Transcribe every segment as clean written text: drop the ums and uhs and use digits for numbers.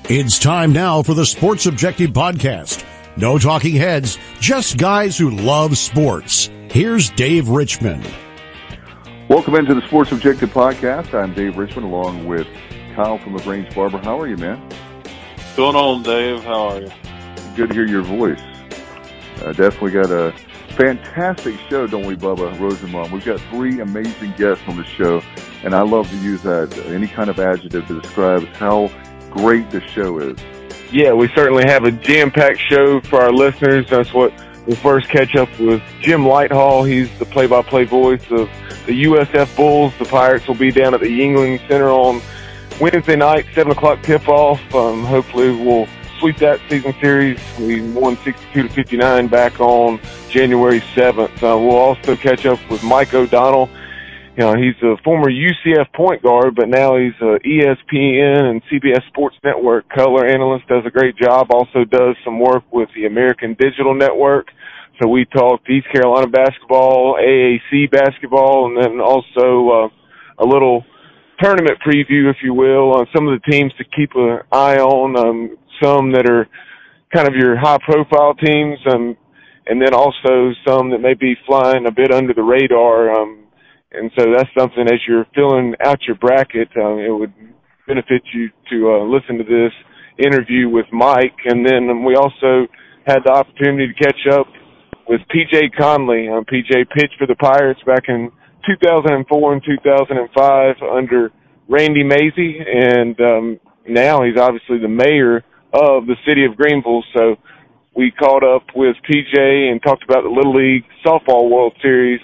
It's time now for the Sports Objective Podcast. No talking heads, just guys who love sports. Here's Dave Richmond. Welcome into the Sports Objective Podcast. I'm Dave Richmond along with Kyle from LaGrange Barber. How are you, man? Going on, Dave? How are you? Good to hear your voice. Definitely got a fantastic show, don't we, Bubba Rosenbaum? We've got three amazing guests on the show, and I love to use that, any kind of adjective to describe how great the show is. Yeah, we certainly have a jam-packed show for our listeners. That's what we'll first catch up with Jim Lighthall. He's the play-by-play voice of the USF Bulls. The Pirates will be down at the Yuengling Center on Wednesday night, 7 o'clock tip-off. Hopefully we'll sweep that season series. We won 62-59 back on January 7th. We'll also catch up with Mike O'Donnell. You know, he's a former UCF point guard, but now he's a ESPN and CBS Sports Network color analyst, does a great job, also does some work with the American Digital Network. So we talked East Carolina basketball, AAC basketball, and then also a little tournament preview, if you will, on some of the teams to keep an eye on, some that are kind of your high-profile teams, and then also some that may be flying a bit under the radar. And so that's something, as you're filling out your bracket, it would benefit you to listen to this interview with Mike. And then we also had the opportunity to catch up with P.J. Conley. P.J. pitched for the Pirates back in 2004 and 2005 under Randy Mazey, and now he's obviously the mayor of the city of Greenville. So we caught up with P.J. and talked about the Little League Softball World Series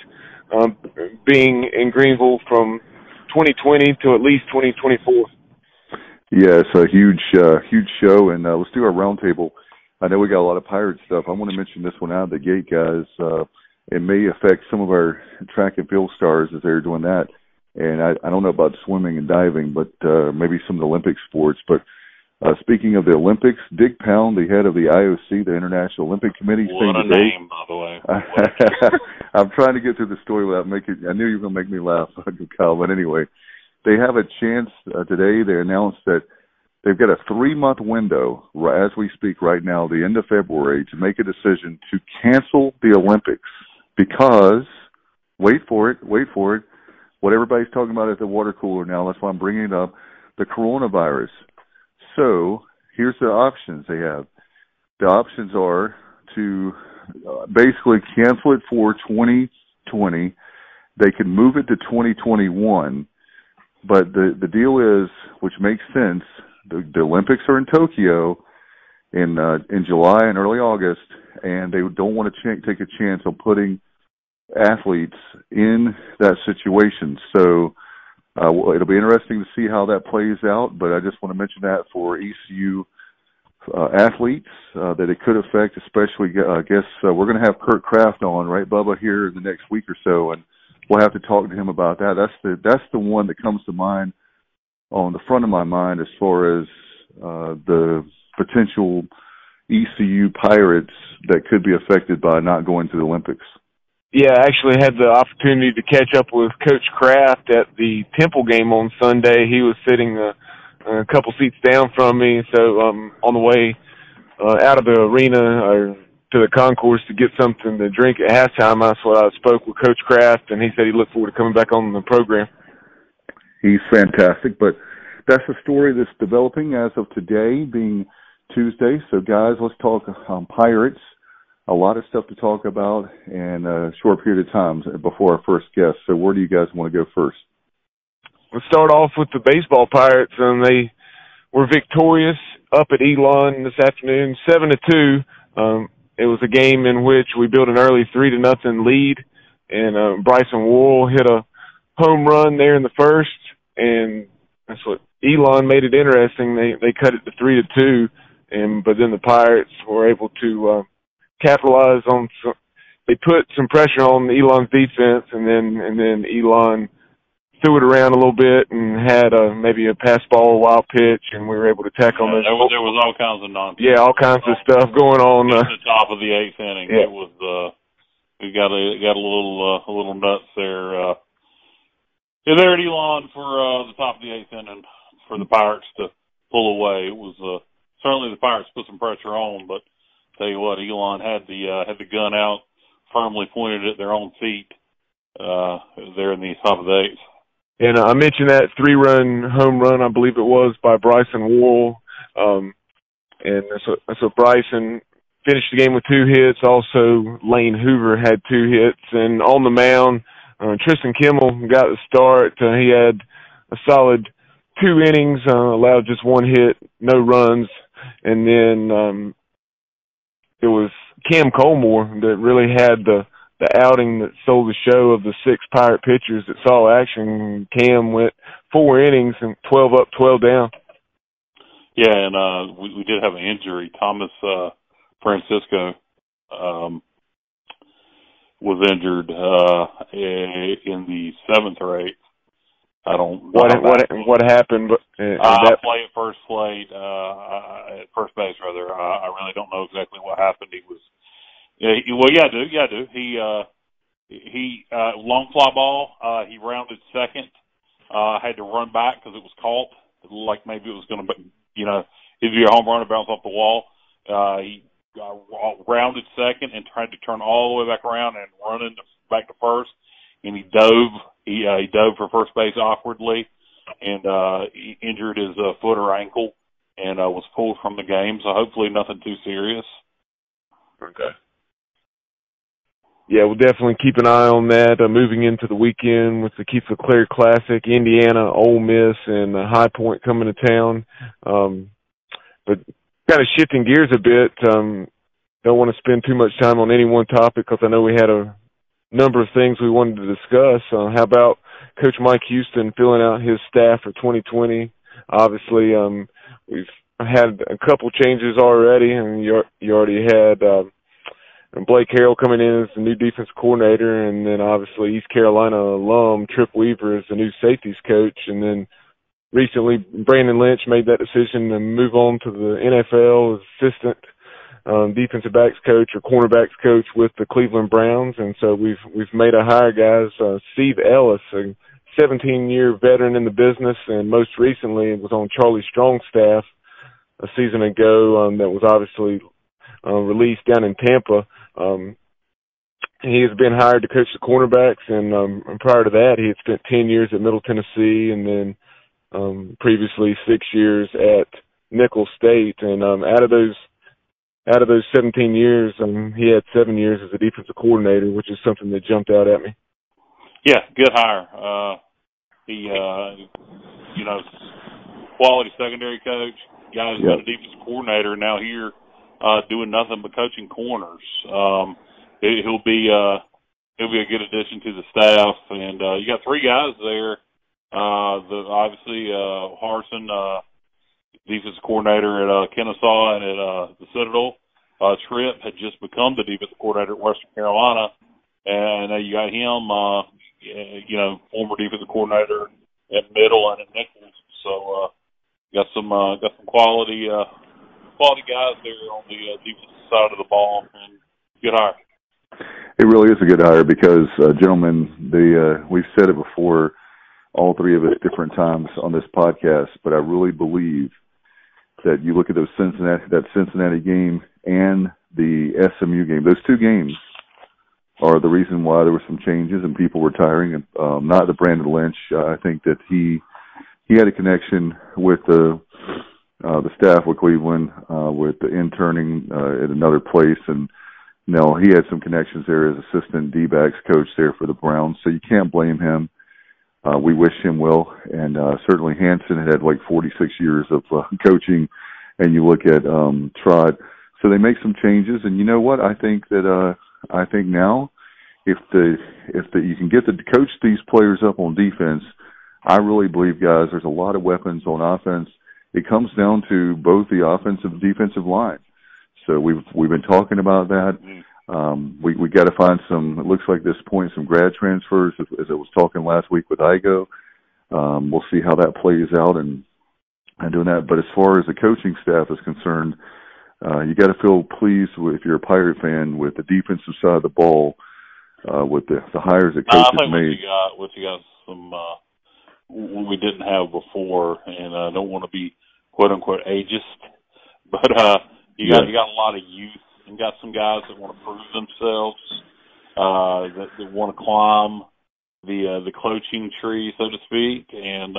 being in Greenville from 2020 to at least 2024. Yeah, it's a huge show, and let's do our roundtable. I know we got a lot of Pirate stuff. I want to mention this one out of the gate, guys. It may affect some of our track and field stars as they're doing that, and I don't know about swimming and diving, but maybe some of the Olympic sports. But speaking of the Olympics, Dick Pound, the head of the IOC, the International Olympic Committee. What a name, by the way. I'm trying to get through the story without making. I knew you were going to make me laugh, Kyle. But anyway, they have a chance today. They announced that they've got a 3-month window, as we speak right now, the end of February, to make a decision to cancel the Olympics because, wait for it, what everybody's talking about at the water cooler now, that's why I'm bringing it up, the coronavirus. So here's the options they have. The options are to basically cancel it for 2020. They can move it to 2021. But the deal is, which makes sense, the Olympics are in Tokyo in July and early August, and they don't want to take a chance on putting athletes in that situation. So it'll be interesting to see how that plays out, but I just want to mention that for ECU athletes, that it could affect, especially, I guess, we're going to have Kurt Kraft on, right, Bubba, here in the next week or so, and we'll have to talk to him about that. That's the one that comes to mind, on the front of my mind, as far as the potential ECU Pirates that could be affected by not going to the Olympics. Yeah, I actually had the opportunity to catch up with Coach Kraft at the Temple game on Sunday. He was sitting a couple seats down from me, so on the way out of the arena or to the concourse to get something to drink at halftime, I spoke with Coach Kraft, and he said he looked forward to coming back on the program. He's fantastic, but that's a story that's developing as of today, being Tuesday. So, guys, let's talk Pirates. A lot of stuff to talk about in a short period of time before our first guest. So where do you guys want to go first? We'll start off with the baseball Pirates, and they were victorious up at Elon this afternoon, 7-2. It was a game in which we built an early 3-0 lead, and Bryson Worrell hit a home run there in the first, and that's what Elon made it interesting. They cut it to 3-2, but then the Pirates were able to capitalize on they put some pressure on Elon's defense, and then Elon threw it around a little bit and had maybe a pass ball, wild pitch, and we were able to tackle those. There was all kinds of nonsense. Yeah, all kinds of stuff going on. At the top of the 8th inning, yeah. It was we got a little nuts there. There at Elon for the top of the 8th inning for the Pirates to pull away. It was certainly the Pirates put some pressure on, but tell you what, Elon had the gun out, firmly pointed at their own feet there in the top of the eighth. And I mentioned that 3-run home run, I believe it was, by Bryson Worrell. And so Bryson finished the game with 2 hits. Also, Lane Hoover had 2 hits. And on the mound, Tristan Kimmel got the start. He had a solid 2 innings, allowed just 1 hit, no runs. And then it was Cam Colmore that really had the outing that stole the show of the 6 Pirate pitchers that saw action. Cam went 4 innings and 12 up, 12 down. Yeah, and we did have an injury. Thomas Francisco was injured in the 7th or 8th. I don't know what happened, but I play at first plate, at first base rather. I really don't know exactly what happened. He was I do. He long fly ball. He rounded second. Had to run back because it was caught. It looked like maybe it was going to, it'd be a home run and bounce off the wall. He rounded second and tried to turn all the way back around and run back to first. And he dove. He dove for first base awkwardly and he injured his foot or ankle and was pulled from the game. So hopefully nothing too serious. Okay. Yeah, we'll definitely keep an eye on that. Moving into the weekend with the Keith LeClaire Classic, Indiana, Ole Miss, and High Point coming to town. But kind of shifting gears a bit, don't want to spend too much time on any one topic because I know we had a number of things we wanted to discuss. How about Coach Mike Houston filling out his staff for 2020? Obviously, we've had a couple changes already, and you already had Blake Harrell coming in as the new defense coordinator, and then obviously East Carolina alum Trip Weaver as the new safeties coach, and then recently Brandon Lynch made that decision to move on to the NFL as assistant defensive backs coach or cornerbacks coach with the Cleveland Browns, and so we've made a hire, guys. Steve Ellis, a 17-year veteran in the business, and most recently was on Charlie Strong's staff a season ago. That was obviously released down in Tampa. He has been hired to coach the cornerbacks, and prior to that, he had spent 10 years at Middle Tennessee, and then previously 6 years at Nicholls State. And out of those 17 years, he had 7 years as a defensive coordinator, which is something that jumped out at me. Yeah, good hire. He, quality secondary coach. Guy's been a defensive coordinator now here. Doing nothing but coaching corners. He'll be a good addition to the staff. And you got 3 guys there. Obviously Harsin, defensive coordinator at Kennesaw and at the Citadel. Tripp had just become the defensive coordinator at Western Carolina, and you got him, former defensive coordinator at Middle and at Nicholls. So got some quality guys there on the defensive side of the ball, and good hire. It really is a good hire because, gentlemen, we've said it before, all 3 of us different times on this podcast, but I really believe that you look at that Cincinnati game and the SMU game. Those 2 games are the reason why there were some changes and people retiring. And not the Brandon Lynch. I think that he had a connection with the staff with Cleveland, with the interning at another place, and he had some connections there as assistant D-backs coach there for the Browns. So you can't blame him. We wish him well, and certainly Hansen had like 46 years of coaching, and you look at Trott. So they make some changes, and you know what? I think now, if you can get to coach these players up on defense, I really believe, guys, there's a lot of weapons on offense. It comes down to both the offensive and defensive line. So we've been talking about that. We got to find some. It looks like this point some grad transfers, as I was talking last week with Igo. We'll see how that plays out and doing that. But as far as the coaching staff is concerned, you got to feel pleased if you're a Pirate fan with the defensive side of the ball, with the hires that coaches made. What you got some we didn't have before, and I don't want to be quote unquote ageist, But you got a lot of youth and got some guys that want to prove themselves, that want to climb the coaching tree, so to speak, and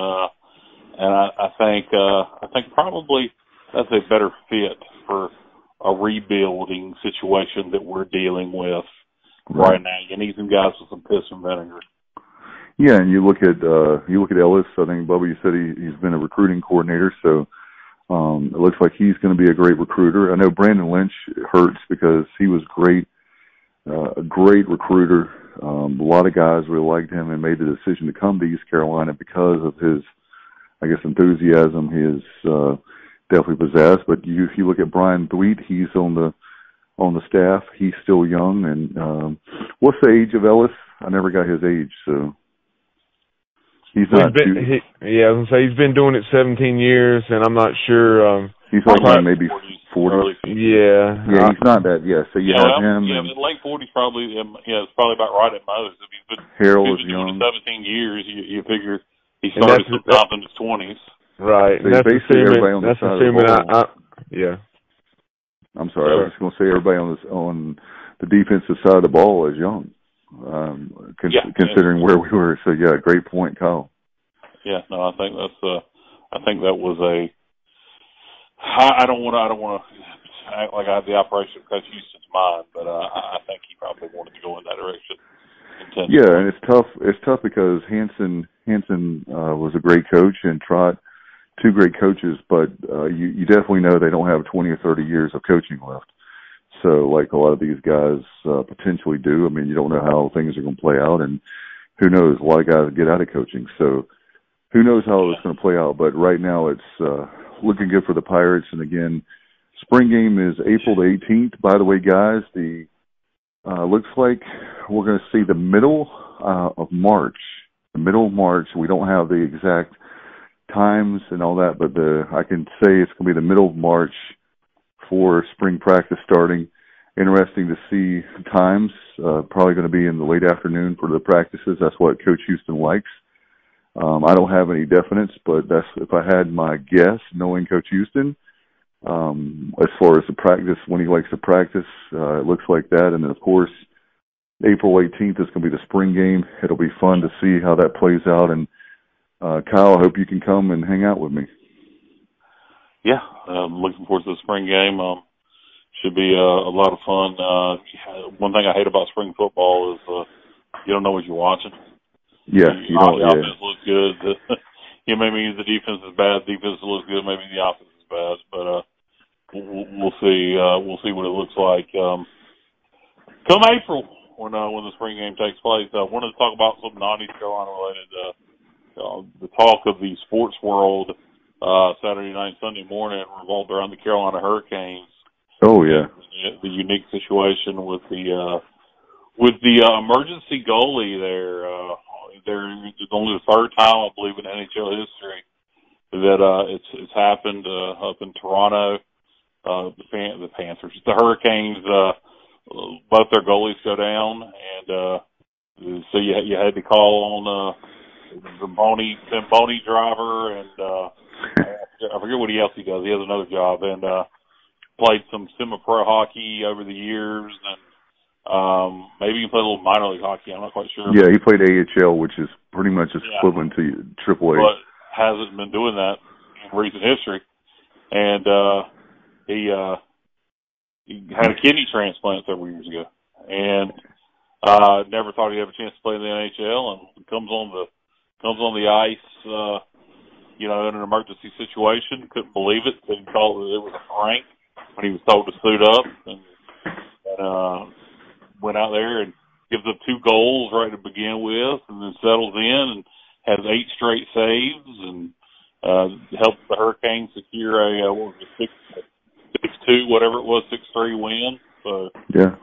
I think probably that's a better fit for a rebuilding situation that we're dealing with right now. You need some guys with some piss and vinegar. Yeah, and you look at Ellis. I think Bubba, you said he's been a recruiting coordinator, so it looks like he's going to be a great recruiter. I know Brandon Lynch hurts because he was a great recruiter. A lot of guys really liked him and made the decision to come to East Carolina because of his, I guess, enthusiasm. His definitely possessed. But if you look at Brian Thweet, he's on the staff. He's still young. And what's the age of Ellis? I never got his age, so. He's not too... I was going to say he's been doing it 17 years, and I'm not sure... he's like maybe 40. Yeah, he's not that, so you have him... Yeah, and late 40s probably, it's probably about right at most. If he's been young. doing 17 years, you figure he started sometime in his 20s. Right, so that's assuming... Yeah. I'm sorry, I was just going to say everybody on the defensive side of the ball is young. Considering where we were, so great point, Kyle. Yeah, no, I think that was a. I don't want to act like I have the operation of Coach Houston's mind, but I think he probably wanted to go in that direction. Yeah, and it's tough. It's tough because Hanson was a great coach and Trott, two great coaches, but you definitely know they don't have 20 or 30 years of coaching left. So, like a lot of these guys potentially do. I mean, you don't know how things are going to play out, and who knows? A lot of guys get out of coaching, so who knows how it's going to play out. But right now, it's looking good for the Pirates. And again, spring game is April the 18th. By the way, guys, the looks like we're going to see the middle of March. The middle of March. We don't have the exact times and all that, but I can say it's going to be the middle of March for spring practice starting. Interesting to see times. Probably going to be in the late afternoon for the practices. That's what Coach Houston likes. I don't have any definites, but that's if I had my guess, knowing Coach Houston, as far as the practice, when he likes to practice, it looks like that. And then, of course, April 18th is going to be the spring game. It'll be fun to see how that plays out. And, Kyle, I hope you can come and hang out with me. Yeah, I'm looking forward to the spring game. Should be a lot of fun. One thing I hate about spring football is you don't know what you're watching. Yeah, you don't. The offense looks good. Maybe the defense is bad. The defense looks good. Maybe the offense is bad. But we'll see. We'll see what it looks like come April when the spring game takes place. I wanted to talk about some non-East Carolina related. The talk of the sports world Saturday night, Sunday morning revolved around the Carolina Hurricanes. Oh yeah, the unique situation with the emergency goalie there. It's only the third time, I believe, in NHL history that it's happened up in Toronto. The Panthers, the Hurricanes, both their goalies go down, and so you had to call on the Zamboni driver, and I forget what else he does. He has another job, and played some semi-pro hockey over the years, and maybe he played a little minor league hockey. I'm not quite sure. Yeah, he played AHL, which is pretty much equivalent to AAA. But hasn't been doing that in recent history. And he had a kidney transplant several years ago, and never thought he'd have a chance to play in the NHL, and comes on the ice, in an emergency situation. Couldn't believe it. Couldn't call it. It was a prank when he was told to suit up, and went out there and gives up 2 goals right to begin with, and then settles in and has 8 straight saves, and helps the Hurricanes secure a 6-2, whatever it was, 6-3 win. So yeah,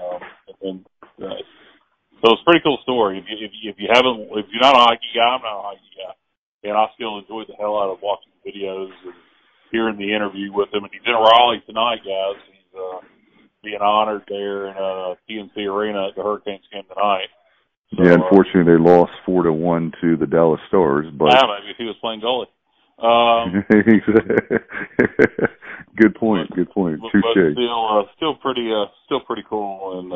so it's a pretty cool story. If you're not a hockey guy, I'm not a hockey guy, and I still enjoyed the hell out of watching videos and hearing the interview with him. And he's in Raleigh tonight, guys. He's being honored there in PNC Arena at the Hurricanes game tonight. So, unfortunately, they lost 4-1 to the Dallas Stars. But maybe if he was playing goalie. Good point. Touche. But still pretty cool, and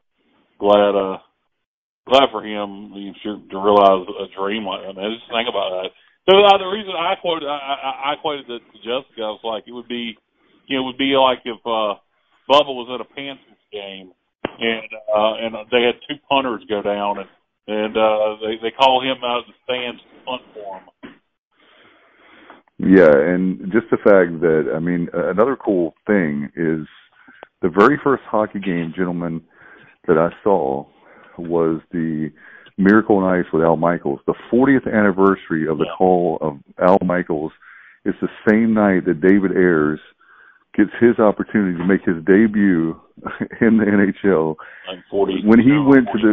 glad for him to realize a dream like that. Just think about that. So the reason I quoted it to Jessica, I was like, it would be like if Bubba was at a Panthers game and they had two punters go down and they call him out of the stands to punt for him. Yeah, and just the fact that, I mean, another cool thing is the very first hockey game, gentlemen, that I saw was the Miracle on Ice with Al Michaels. The 40th anniversary of the call of Al Michaels is the same night that David Ayers gets his opportunity to make his debut in the NHL. When he went to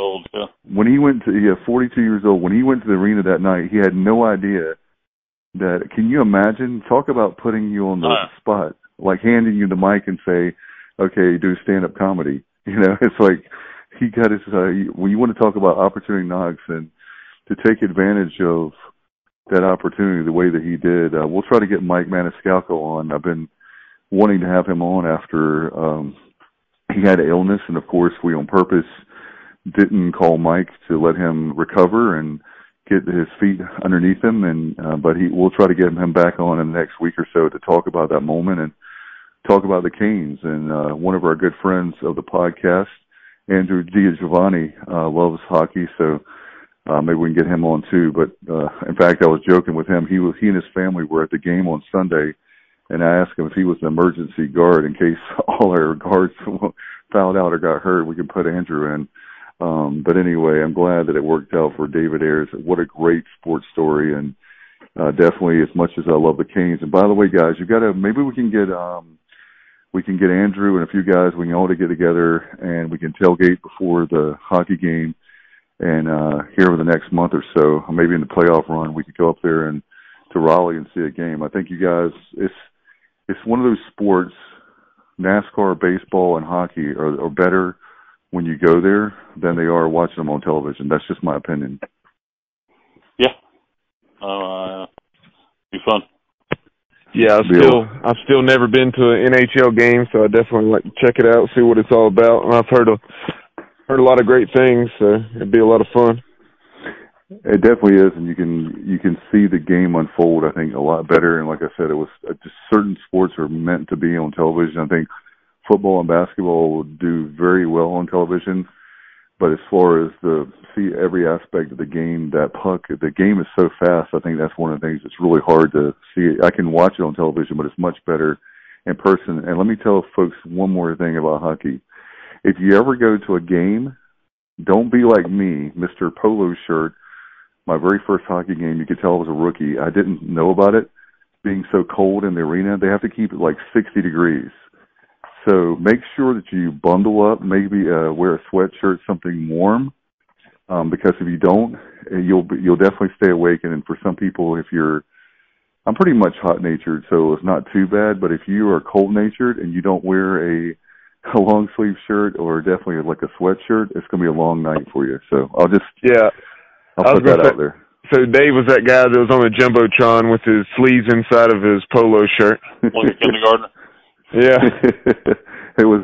42 years old, when he went to the arena that night, he had no idea that, can you imagine? Talk about putting you on the spot, like handing you the mic and say, okay, do stand-up comedy. You know, it's like he got his, when you want to talk about opportunity knocks and to take advantage of that opportunity the way that he did, we'll try to get Mike Maniscalco on. I've been wanting to have him on after he had illness, and of course we on purpose didn't call Mike to let him recover and get his feet underneath him, and but we'll try to get him back on in the next week or so to talk about that moment and talk about the Canes. And one of our good friends of the podcast, Andrew Giovanni, loves hockey, so maybe we can get him on too. But in fact, I was joking with him. He and his family were at the game on Sunday, and I asked him if he was an emergency guard in case all our guards fouled out or got hurt. We could put Andrew in. But anyway, I'm glad that it worked out for David Ayers. What a great sports story, and definitely as much as I love the Canes. And by the way, guys, maybe we can get Andrew and a few guys. We can all get together and we can tailgate before the hockey game. And here over the next month or so, maybe in the playoff run, we could go up there and to Raleigh and see a game. I think you guys, it's one of those sports, NASCAR, baseball, and hockey are better when you go there than they are watching them on television. That's just my opinion. Yeah. Be fun. Yeah, I've still never been to an NHL game, so I definitely like to check it out, see what it's all about. And I've heard a lot of great things, so it'd be a lot of fun. It definitely is, and you can see the game unfold, I think, a lot better. And like I said, it was just certain sports are meant to be on television. I think football and basketball will do very well on television, but as far as see every aspect of the game, the game is so fast. I think that's one of the things that's really hard to see. I can watch it on television, but it's much better in person. And let me tell folks one more thing about hockey. If you ever go to a game, don't be like me, Mr. Polo Shirt. My very first hockey game, you could tell I was a rookie. I didn't know about it being so cold in the arena. They have to keep it like 60 degrees. So make sure that you bundle up, maybe wear a sweatshirt, something warm, because if you don't, you'll definitely stay awake. And for some people, I'm pretty much hot-natured, so it's not too bad. But if you are cold-natured and you don't wear a long-sleeve shirt or definitely like a sweatshirt, it's going to be a long night for you. So I'll put that out there. So Dave was that guy that was on the Jumbotron with his sleeves inside of his polo shirt. Like a kindergartner. Yeah. It was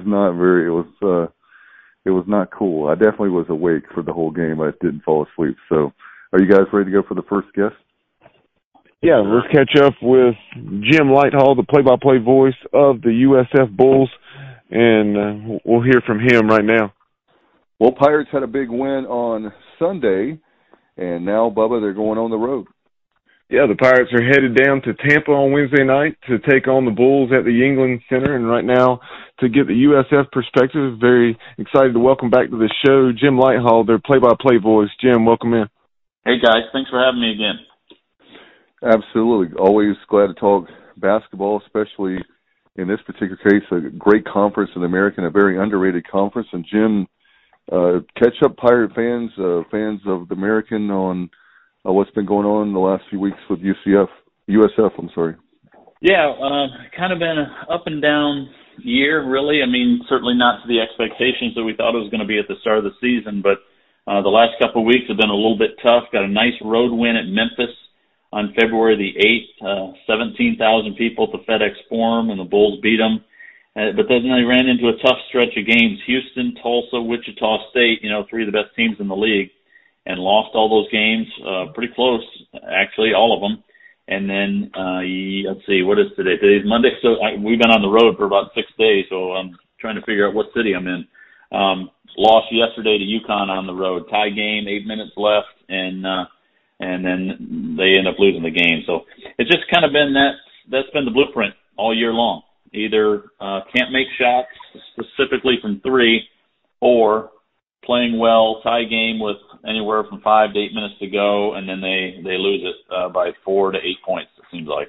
not cool. I definitely was awake for the whole game. I didn't fall asleep. So are you guys ready to go for the first guest? Yeah, let's catch up with Jim Lighthall, the play-by-play voice of the USF Bulls, and we'll hear from him right now. Well, Pirates had a big win on Sunday, and now, Bubba, they're going on the road. Yeah, the Pirates are headed down to Tampa on Wednesday night to take on the Bulls at the Yuengling Center. And right now, to get the USF perspective, very excited to welcome back to the show Jim Lighthall, their play-by-play voice. Jim, welcome in. Hey, guys. Thanks for having me again. Absolutely. Always glad to talk basketball, especially in this particular case, a great conference in America, a very underrated conference. And, Jim, catch up Pirate fans, fans of the American on what's been going on in the last few weeks with USF, I'm sorry. Yeah, kind of been an up and down year, really. I mean, certainly not to the expectations that we thought it was going to be at the start of the season, but the last couple of weeks have been a little bit tough. Got a nice road win at Memphis on February the 8th, 17,000 people at the FedEx Forum, and the Bulls beat them. But then they ran into a tough stretch of games: Houston, Tulsa, Wichita State, three of the best teams in the league, and lost all those games, pretty close, actually, all of them. And then, let's see, what is today? Today's Monday, so we've been on the road for about 6 days, so I'm trying to figure out what city I'm in. Lost yesterday to UConn on the road. Tie game, 8 minutes left, and then they end up losing the game. So it's just kind of been that's been the blueprint all year long. Either can't make shots specifically from three, or playing well, tie game with anywhere from 5 to 8 minutes to go, and then they lose it by 4 to 8 points, it seems like.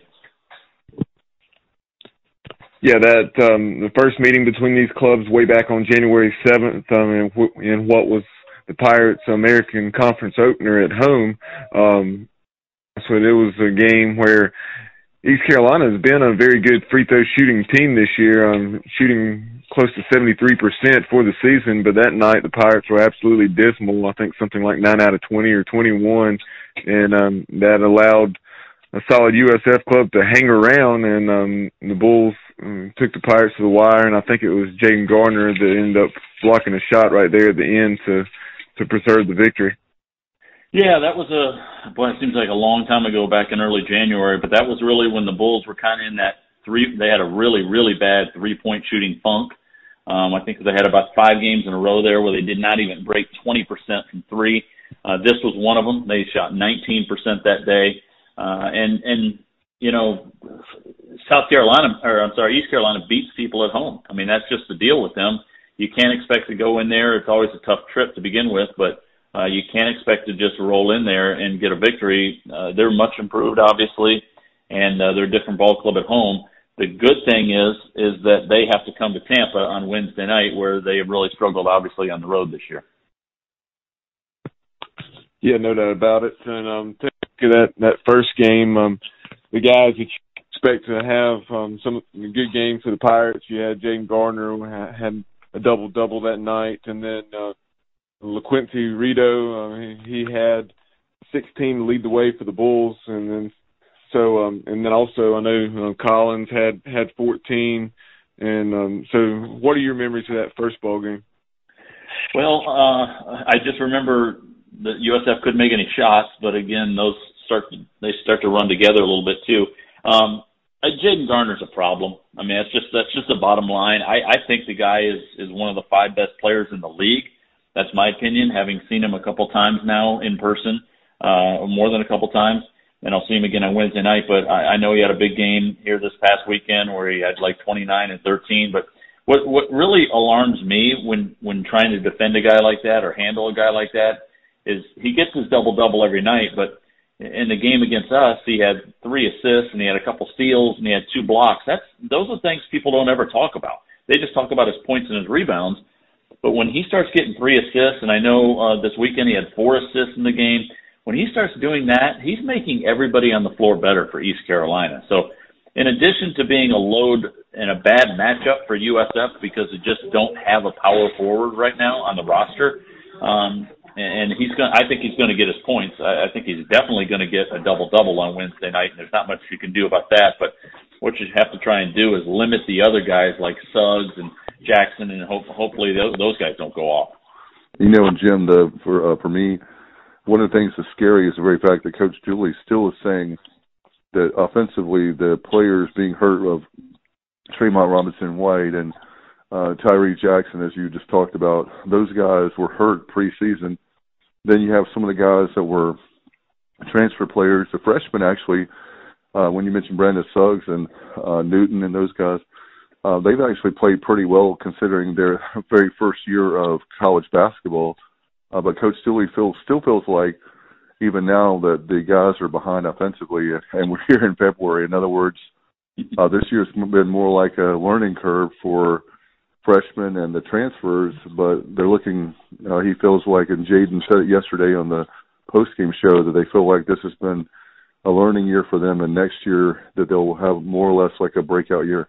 Yeah, that the first meeting between these clubs way back on January 7th in what was the Pirates' American Conference opener at home. So it was a game where East Carolina has been a very good free throw shooting team this year, shooting close to 73% for the season. But that night, the Pirates were absolutely dismal. I think something like 9 out of 20 or 21, and that allowed a solid USF club to hang around. And the Bulls took the Pirates to the wire, and I think it was Jaden Gardner that ended up blocking a shot right there at the end to preserve the victory. Yeah, that was it seems like a long time ago, back in early January, but that was really when the Bulls were kind of in that they had a really, really bad three-point shooting funk. I think they had about 5 games in a row there where they did not even break 20% from three. This was one of them. They shot 19% that day. East Carolina beats people at home. I mean, that's just the deal with them. You can't expect to go in there. It's always a tough trip to begin with, but you can't expect to just roll in there and get a victory. They're much improved, obviously, and they're a different ball club at home. The good thing is that they have to come to Tampa on Wednesday night, where they have really struggled, obviously, on the road this year. Yeah, no doubt about it. And take that first game, the guys that you expect to have some good games for the Pirates. You had Jaden Gardner who had a double-double that night, and then LaQuincy Rito, he had 16 to lead the way for the Bulls, and then also I know Collins had 14, and so what are your memories of that first ball game? Well, I just remember that USF couldn't make any shots, but again, those start to run together a little bit too. Jaden Gardner's a problem. I mean, that's just the bottom line. I think the guy is one of the 5 best players in the league. That's my opinion, having seen him a couple times now in person, more than a couple times, and I'll see him again on Wednesday night. But I know he had a big game here this past weekend where he had like 29 and 13. But what really alarms me when trying to defend a guy like that or handle a guy like that is he gets his double-double every night, but in the game against us, he had 3 assists and he had a couple steals and he had 2 blocks. Those are things people don't ever talk about. They just talk about his points and his rebounds. But when he starts getting 3 assists, and I know this weekend he had 4 assists in the game, when he starts doing that, he's making everybody on the floor better for East Carolina. So in addition to being a load and a bad matchup for USF because they just don't have a power forward right now on the roster, and I think he's going to get his points. I think he's definitely going to get a double-double on Wednesday night, and there's not much you can do about that. But what you have to try and do is limit the other guys like Suggs and Jackson, and hopefully those guys don't go off. And Jim, for me, one of the things that's scary is the very fact that Coach Dooley still is saying that offensively the players being hurt of Tremont Robinson-White and Tyree Jackson, as you just talked about, those guys were hurt preseason. Then you have some of the guys that were transfer players, the freshmen actually, when you mentioned Brandon Suggs and Newton and those guys, they've actually played pretty well considering their very first year of college basketball. But Coach Dooley still feels like even now that the guys are behind offensively, and we're here in February. In other words, this year's been more like a learning curve for freshmen and the transfers, but they're looking, he feels like, and Jaden said it yesterday on the post-game show, that they feel like this has been a learning year for them, and next year that they'll have more or less like a breakout year.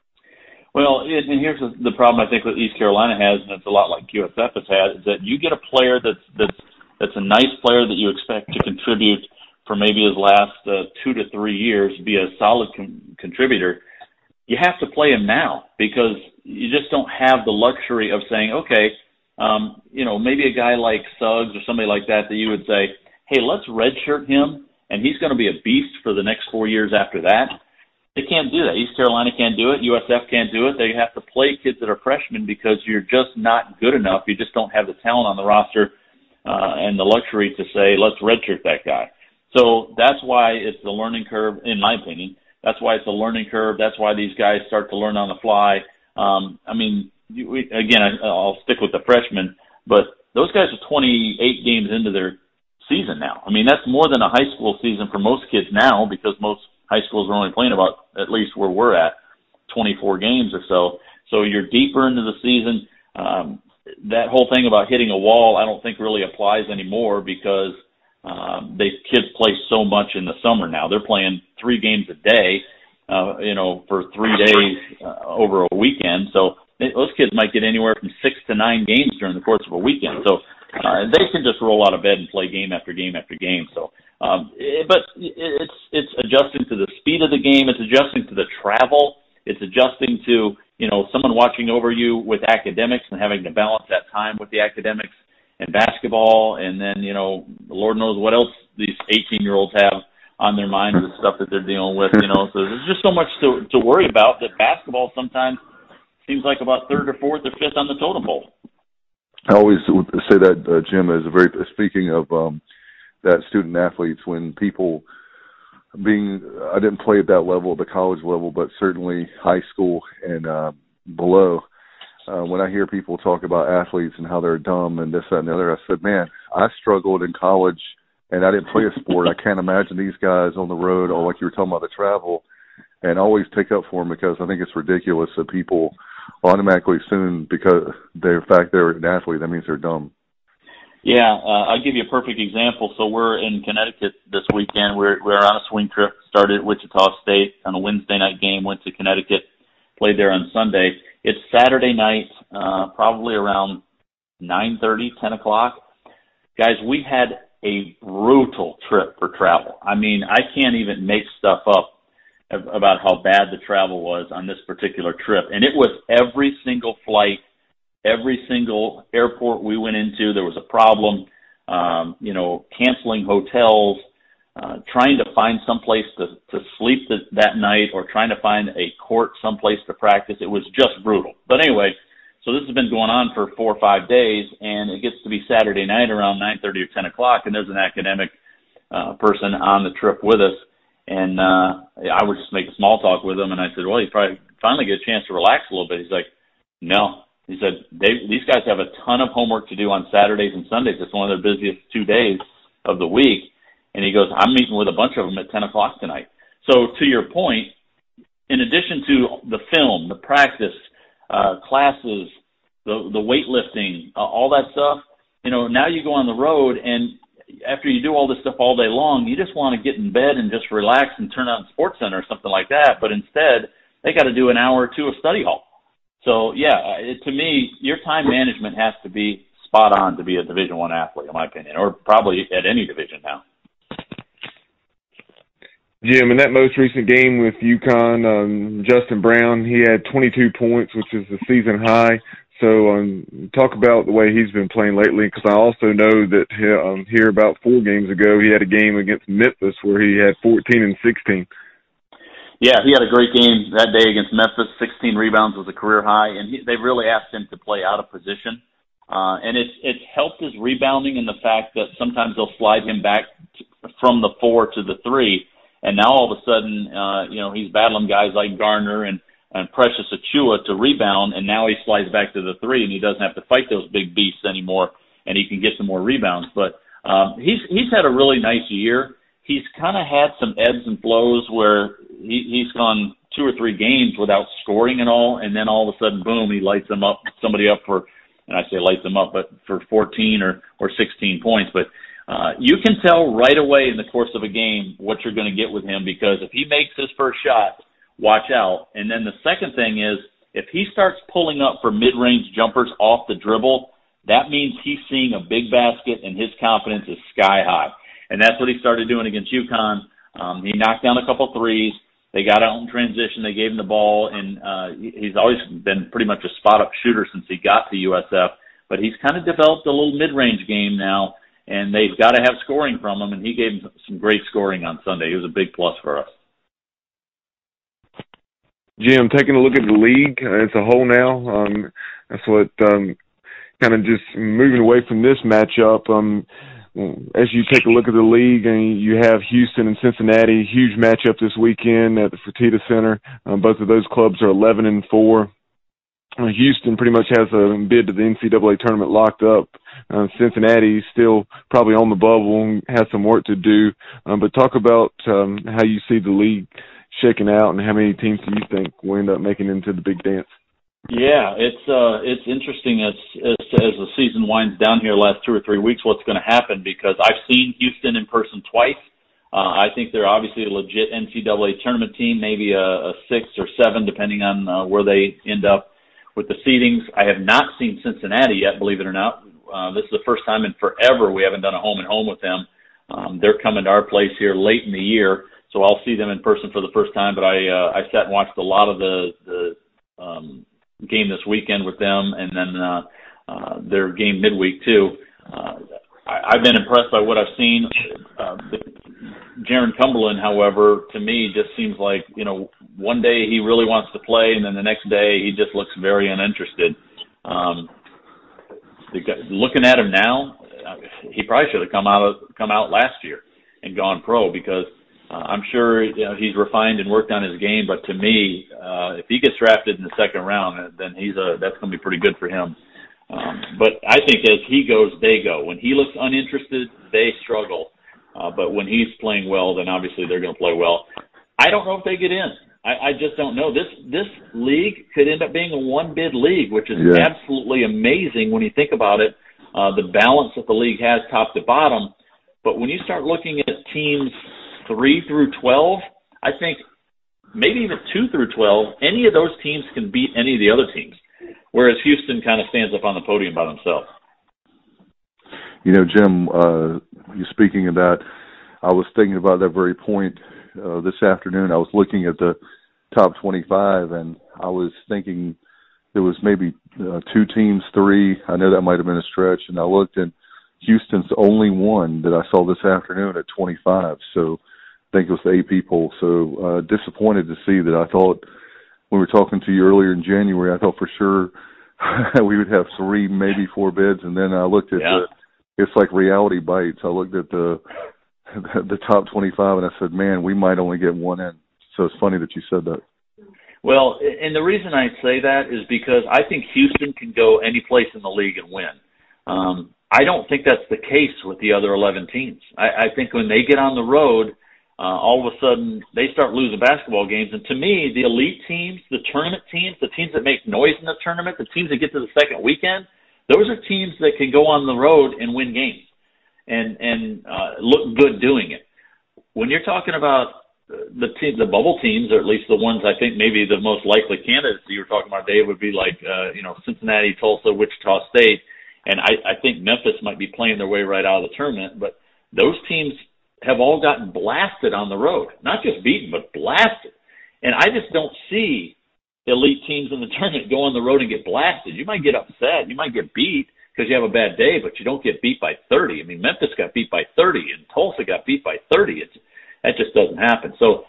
Well, and here's the problem I think that East Carolina has, and it's a lot like USF has had, is that you get a player that's a nice player that you expect to contribute for maybe his last 2 to 3 years, be a solid contributor, you have to play him now because you just don't have the luxury of saying, okay, maybe a guy like Suggs or somebody like that you would say, hey, let's redshirt him, and he's going to be a beast for the next 4 years after that. They can't do that. East Carolina can't do it. USF can't do it. They have to play kids that are freshmen because you're just not good enough. You just don't have the talent on the roster and the luxury to say, let's redshirt that guy. So that's why it's the learning curve, in my opinion. That's why it's a learning curve. That's why these guys start to learn on the fly. I'll stick with the freshmen, but those guys are 28 games into their season now. I mean, that's more than a high school season for most kids now because most high schools are only playing about, at least where we're at, 24 games or so. So you're deeper into the season. That whole thing about hitting a wall I don't think really applies anymore because kids play so much in the summer now. They're playing 3 games a day, for 3 days over a weekend. So those kids might get anywhere from 6 to 9 games during the course of a weekend. So they can just roll out of bed and play game after game after game. So, but it's adjusting to the speed of the game. It's adjusting to the travel. It's adjusting to, someone watching over you with academics and having to balance that time with the academics and basketball. And then, the Lord knows what else these 18-year-olds have on their mind with the stuff that they're dealing with, So there's just so much to worry about that basketball sometimes seems like about 3rd or 4th or 5th on the totem pole. I always say that, Jim, speaking of that student athletes, when people I didn't play at that level, the college level, but certainly high school and below, when I hear people talk about athletes and how they're dumb and this, that, and the other, I said, man, I struggled in college and I didn't play a sport. I can't imagine these guys on the road, or like you were talking about the travel, and I always take up for them because I think it's ridiculous that people automatically assume because they're an athlete, that means they're dumb. Yeah, I'll give you a perfect example. So we're in Connecticut this weekend. We're on a swing trip, started at Wichita State on a Wednesday night game, went to Connecticut, played there on Sunday. It's Saturday night, probably around 9:30, 10 o'clock. Guys, we had a brutal trip for travel. I mean, I can't even make stuff up about how bad the travel was on this particular trip. And it was every single flight, every single airport we went into, there was a problem, canceling hotels, trying to find someplace to sleep that night, or trying to find a court someplace to practice. It was just brutal. But anyway, so this has been going on for 4 or 5 days, and it gets to be Saturday night around 9:30 or 10 o'clock, and there's an academic person on the trip with us. And I was just making small talk with him, and I said, well, you probably finally get a chance to relax a little bit. He's like, no. He said, these guys have a ton of homework to do on Saturdays and Sundays. It's one of their busiest 2 days of the week. And he goes, I'm meeting with a bunch of them at 10 o'clock tonight. So to your point, in addition to the film, the practice, classes, the weightlifting, all that stuff, now you go on the road, and after you do all this stuff all day long, you just want to get in bed and just relax and turn on SportsCenter or something like that. But instead, they got to do an hour or two of study hall. So, to me, your time management has to be spot on to be a Division I athlete, in my opinion, or probably at any division now. Jim, in that most recent game with UConn, Justin Brown, he had 22 points, which is the season high. So talk about the way he's been playing lately, because I also know that here about 4 games ago, he had a game against Memphis where he had 14 and 16. Yeah, he had a great game that day against Memphis. 16 rebounds was a career high, and they really asked him to play out of position. And it's helped his rebounding in the fact that sometimes they'll slide him back from the 4 to the 3, and now all of a sudden, he's battling guys like Garner and Precious Achiuwa to rebound, and now he slides back to the 3, and he doesn't have to fight those big beasts anymore, and he can get some more rebounds. But he's had a really nice year. He's kind of had some ebbs and flows where he's gone 2 or 3 games without scoring at all, and then all of a sudden, boom, he lights somebody up for, and I say lights them up, but for 14 or 16 points. But you can tell right away in the course of a game what you're going to get with him, because if he makes his first shot, watch out. And then the second thing is, if he starts pulling up for mid-range jumpers off the dribble, that means he's seeing a big basket and his confidence is sky high. And that's what he started doing against UConn. He knocked down a couple threes. They got out in transition. They gave him the ball, and he's always been pretty much a spot-up shooter since he got to USF. But he's kind of developed a little mid-range game now, and they've got to have scoring from him, and he gave him some great scoring on Sunday. He was a big plus for us. Jim, taking a look at the league as a whole now, that's what kind of just moving away from this matchup. As you take a look at the league, and you have Houston and Cincinnati, huge matchup this weekend at the Fertitta Center. Both of those clubs are 11-4. Houston pretty much has a bid to the NCAA tournament locked up. Cincinnati still probably on the bubble and has some work to do. But talk about how you see the league shaking out, and how many teams do you think will end up making into the big dance? Yeah, it's interesting as the season winds down here, last 2 or 3 weeks, what's going to happen, because I've seen Houston in person twice. I think they're obviously a legit NCAA tournament team, maybe a 6 or 7, depending on where they end up with the seedings. I have not seen Cincinnati yet, believe it or not. This is the first time in forever we haven't done a home-and-home with them. They're coming to our place here late in the year, so I'll see them in person for the first time. But I sat and watched a lot of the game this weekend with them, and then their game midweek too. I've been impressed by what I've seen. Jaron Cumberland, however, to me just seems like, one day he really wants to play, and then the next day he just looks very uninterested. Looking at him now, he probably should have come out last year and gone pro, because I'm sure he's refined and worked on his game. But to me, if he gets drafted in the second round, then that's going to be pretty good for him. But I think as he goes, they go. When he looks uninterested, they struggle. But when he's playing well, then obviously they're going to play well. I don't know if they get in. I just don't know. This league could end up being a one-bid league, which is absolutely amazing when you think about it, the balance that the league has top to bottom. But when you start looking at teams 3 through 12, I think maybe even 2 through 12, any of those teams can beat any of the other teams, whereas Houston kind of stands up on the podium by themselves. Jim, you speaking of that, I was thinking about that very point this afternoon. I was looking at the top 25, and I was thinking there was maybe 2 teams, 3. I know that might have been a stretch, and I looked, and Houston's the only one that I saw this afternoon at 25. So I think it was the AP poll. So disappointed to see that. I thought when we were talking to you earlier in January, I thought for sure we would have 3, maybe 4 bids, and then I looked at it's like reality bites. I looked at the top 25, and I said, man, we might only get 1 in. So it's funny that you said that. Well, and the reason I say that is because I think Houston can go any place in the league and win. I don't think that's the case with the other 11 teams. I think when they get on the road, all of a sudden they start losing basketball games. And to me, the elite teams, the tournament teams, the teams that make noise in the tournament, the teams that get to the second weekend, those are teams that can go on the road and win games and look good doing it. When you're talking about the bubble teams, or at least the ones I think maybe the most likely candidates that you were talking about, Dave, would be like Cincinnati, Tulsa, Wichita State. And I think Memphis might be playing their way right out of the tournament. But those teams have all gotten blasted on the road. Not just beaten, but blasted. And I just don't see elite teams in the tournament go on the road and get blasted. You might get upset. You might get beat because you have a bad day, but you don't get beat by 30. I mean, Memphis got beat by 30, and Tulsa got beat by 30. That just doesn't happen. So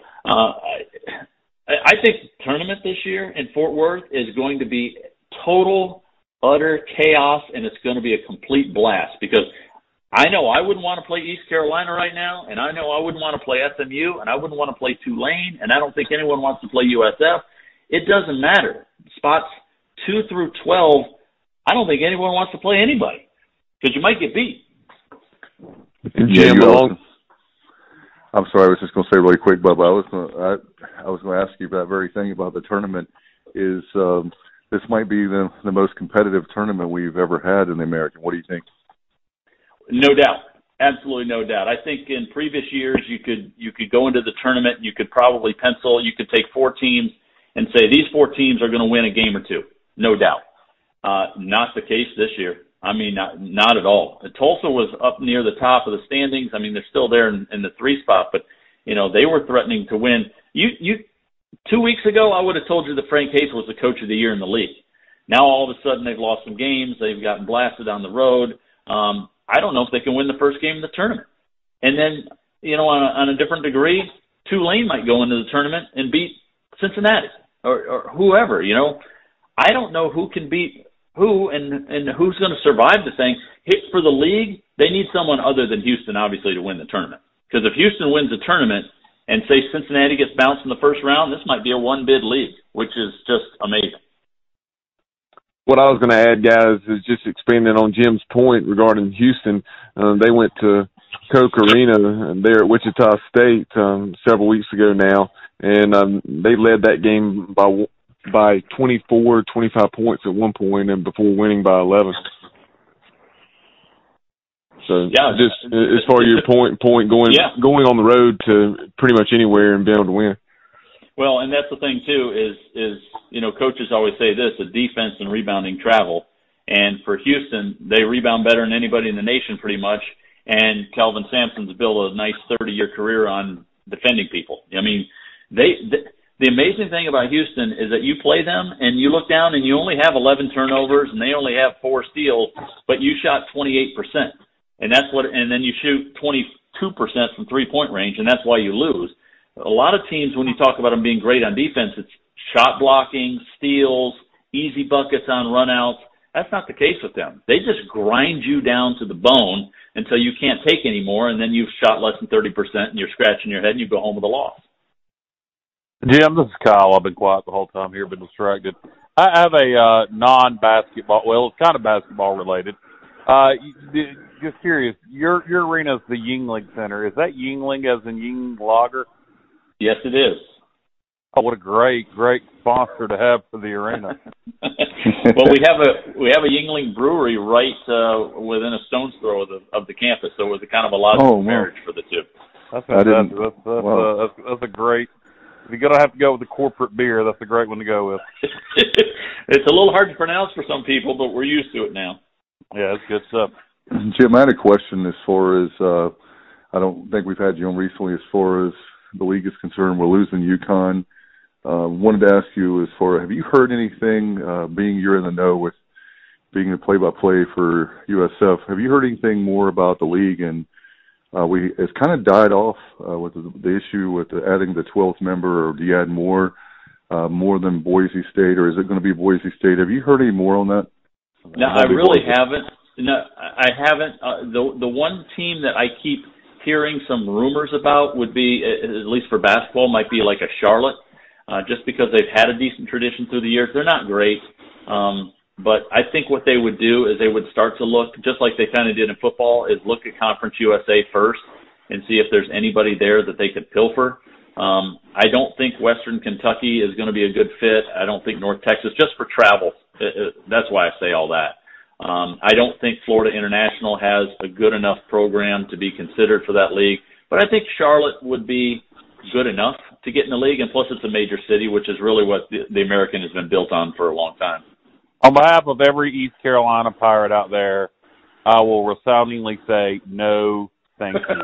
I think the tournament this year in Fort Worth is going to be total utter chaos, and it's going to be a complete blast, because I know I wouldn't want to play East Carolina right now, and I know I wouldn't want to play SMU, and I wouldn't want to play Tulane, and I don't think anyone wants to play USF. It doesn't matter. Spots 2 through 12, I don't think anyone wants to play anybody, because you might get beat. Jim, I'm sorry, I was just going to say really quick, Bubba. I was going to ask you that very thing about the tournament. Is this might be the most competitive tournament we've ever had in the American. What do you think? No doubt. Absolutely no doubt. I think in previous years you could go into the tournament, you could probably pencil, you could take 4 teams and say these 4 teams are going to win a game or 2. No doubt. Not the case this year. I mean, not at all. Tulsa was up near the top of the standings. I mean, they're still there in the 3 spot, but, you know, they were threatening to win. You 2 weeks ago, I would have told you that Frank Hayes was the coach of the year in the league. Now, all of a sudden, they've lost some games. They've gotten blasted on the road. I don't know if they can win the first game of the tournament. And then, you know, on a different degree, Tulane might go into the tournament and beat Cincinnati or whoever, you know. I don't know who can beat who and who's going to survive the thing. For the league, they need someone other than Houston, obviously, to win the tournament. Because if Houston wins the tournament and, say, Cincinnati gets bounced in the first round, this might be a one-bid league, which is just amazing. What I was going to add, guys, is just expanding on Jim's point regarding Houston. They went to Koch Arena there at Wichita State several weeks ago now, and they led that game by 24, 25 points at one point, and before winning by 11. So yeah, just as far as your point going on the road to pretty much anywhere and being able to win. Well, and that's the thing too is you know, coaches always say this: a defense and rebounding travel. And for Houston, they rebound better than anybody in the nation, pretty much. And Kelvin Sampson's built a nice 30-year career on defending people. I mean, the amazing thing about Houston is that you play them and you look down and you only have 11 turnovers and they only have 4 steals, but you shot 28%. And then you shoot 22% from 3-point range, and that's why you lose. A lot of teams, when you talk about them being great on defense, it's shot blocking, steals, easy buckets on runouts. That's not the case with them. They just grind you down to the bone until you can't take anymore, and then you've shot less than 30%, and you're scratching your head, and you go home with a loss. Jim, this is Kyle. I've been quiet the whole time here, been distracted. I have a non-basketball, well, it's kind of basketball related. Just curious, your arena is the Yuengling Center. Is that Yuengling as in Yuengling Lager? Yes, it is. Oh, what a great sponsor to have for the arena. Well, we have a Yuengling brewery right within a stone's throw of the campus, so it was a kind of a logical marriage for the two. That's a great. If you're gonna have to go with the corporate beer, that's a great one to go with. It's a little hard to pronounce for some people, but we're used to it now. Yeah, it's good stuff. Jim, I had a question as far as I don't think we've had you on recently as far as the league is concerned. We're losing UConn. Wanted to ask you as far, have you heard anything, being you're in the know with being the play-by-play for USF, have you heard anything more about the league? And it's kind of died off with the issue with adding the 12th member, or do you add more than Boise State, or is it going to be Boise State? Have you heard any more on that? No, I really haven't. No, I haven't. The one team that I keep hearing some rumors about would be, at least for basketball, might be like a Charlotte, just because they've had a decent tradition through the years. They're not great, but I think what they would do is they would start to look, just like they kind of did in football, is look at Conference USA first and see if there's anybody there that they could pilfer. I don't think Western Kentucky is going to be a good fit. I don't think North Texas, just for travel. That's why I say all that. I don't think Florida International has a good enough program to be considered for that league. But I think Charlotte would be good enough to get in the league, and plus it's a major city, which is really what the American has been built on for a long time. On behalf of every East Carolina Pirate out there, I will resoundingly say no, thank you.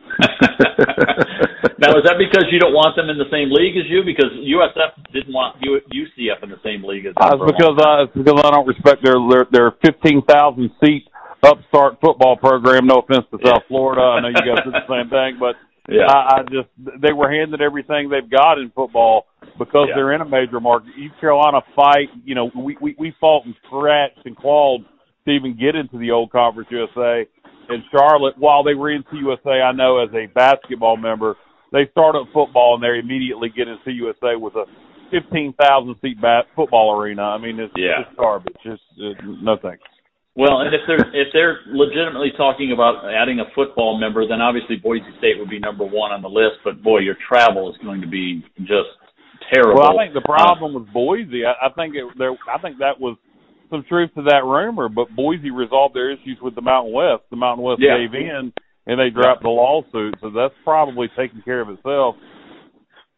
Now, is that because you don't want them in the same league as you? Because USF didn't want UCF in the same league as them. It's because I don't respect their 15,000 seat upstart football program. No offense to South Florida, I know you guys did the same thing, but yeah. They were handed everything they've got in football because they're in a major market. East Carolina fight. You know, we fought and scratched and clawed to even get into the old Conference USA. And Charlotte, while they were in CUSA, I know as a basketball member, they start up football and they immediately get into USA with a 15,000-seat football arena. I mean, it's garbage. No thanks. Well, and if they're legitimately talking about adding a football member, then obviously Boise State would be number one on the list. But boy, your travel is going to be just terrible. Well, I think the problem with Boise, I think that was some truth to that rumor, but Boise resolved their issues with the Mountain West. The Mountain West gave in, and they dropped the lawsuit, so that's probably taking care of itself.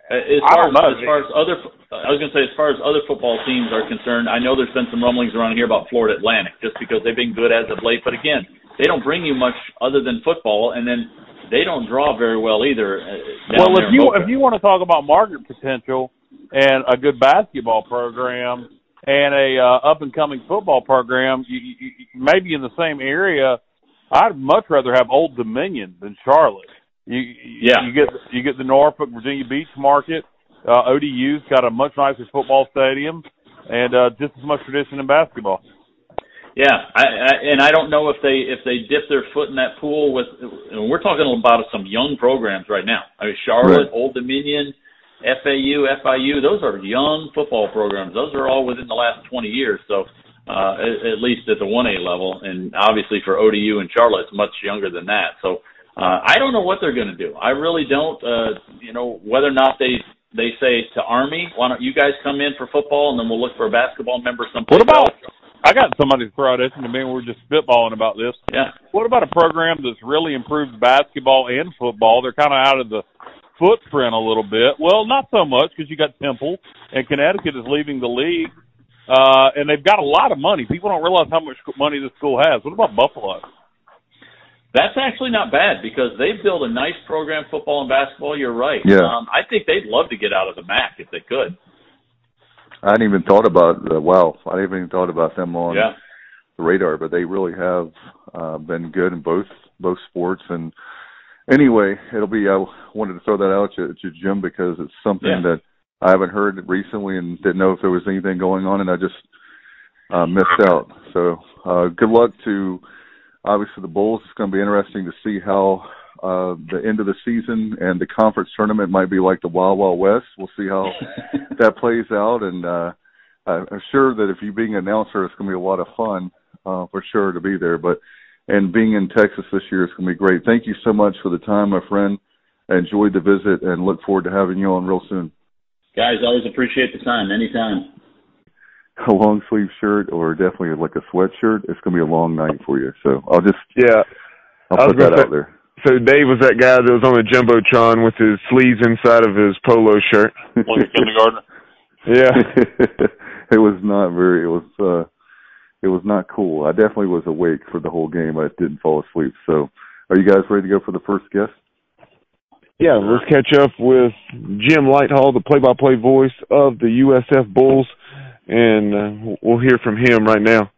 As far as other football teams are concerned, I know there's been some rumblings around here about Florida Atlantic, just because they've been good as of late. But again, they don't bring you much other than football, and then they don't draw very well either. Well, if you want to talk about market potential and a good basketball program and a up and coming football program, you maybe in the same area, I'd much rather have Old Dominion than Charlotte. You get the Norfolk, Virginia Beach market. ODU's got a much nicer football stadium and just as much tradition in basketball. Yeah, I don't know if they dip their foot in that pool with. We're talking about some young programs right now. I mean, Charlotte, right. Old Dominion, FAU, FIU. Those are young football programs. Those are all within the last 20 years. So at least at the 1A level, and obviously for ODU and Charlotte, it's much younger than that. So. I don't know what they're going to do. I really don't. Whether or not they say to Army, why don't you guys come in for football, and then we'll look for a basketball member someplace else. I got somebody to throw this into me. We're just spitballing about this. Yeah. What about a program that's really improved basketball and football? They're kind of out of the footprint a little bit. Well, not so much, because you got Temple, and Connecticut is leaving the league, and they've got a lot of money. People don't realize how much money this school has. What about Buffalo? That's actually not bad, because they've built a nice program, football and basketball. You're right. Yeah. I think they'd love to get out of the MAC if they could. I hadn't even thought about I hadn't even thought about them on the radar, but they really have been good in both sports. And anyway, I wanted to throw that out to Jim, because it's something that I haven't heard recently and didn't know if there was anything going on, and I just missed out. So good luck to. Obviously, the Bulls. It's going to be interesting to see how the end of the season and the conference tournament might be like the Wild Wild West. We'll see how that plays out. And I'm sure that if you being an announcer, it's going to be a lot of fun for sure to be there. And being in Texas this year, it's going to be great. Thank you so much for the time, my friend. I enjoyed the visit and look forward to having you on real soon. Guys, always appreciate the time. Anytime. A long sleeve shirt or definitely like a sweatshirt, it's going to be a long night for you. So I'll put that out there. So Dave was that guy that was on the Jumbotron with his sleeves inside of his polo shirt. Like a kindergartner. Yeah. It was not cool. I definitely was awake for the whole game. I didn't fall asleep. So are you guys ready to go for the first guest? Yeah, let's catch up with Jim Lighthall, the play-by-play voice of the USF Bulls. And we'll hear from him right now.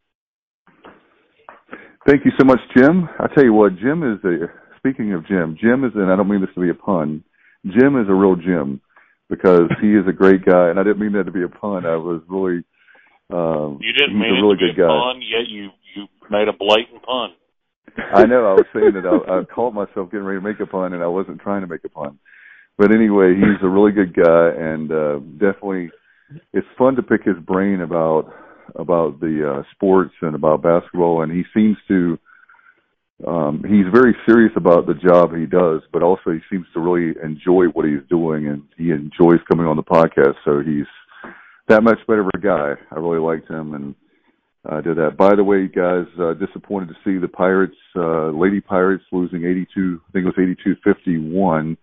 Thank you so much, Jim. I tell you what, speaking of Jim is, and I don't mean this to be a pun, Jim is a real Jim, because he is a great guy, and I didn't mean that to be a pun. I was really, you didn't mean a really it to be good a guy. Pun, yet you made a blatant pun. I know, I was saying that I caught myself getting ready to make a pun, and I wasn't trying to make a pun. But anyway, he's a really good guy, and definitely it's fun to pick his brain about the sports and about basketball, and he seems to he's very serious about the job he does, but also he seems to really enjoy what he's doing, and he enjoys coming on the podcast, so he's that much better of a guy. I really liked him, and did that. By the way, guys, disappointed to see the Pirates, Lady Pirates, losing 82, I think it was 82-51.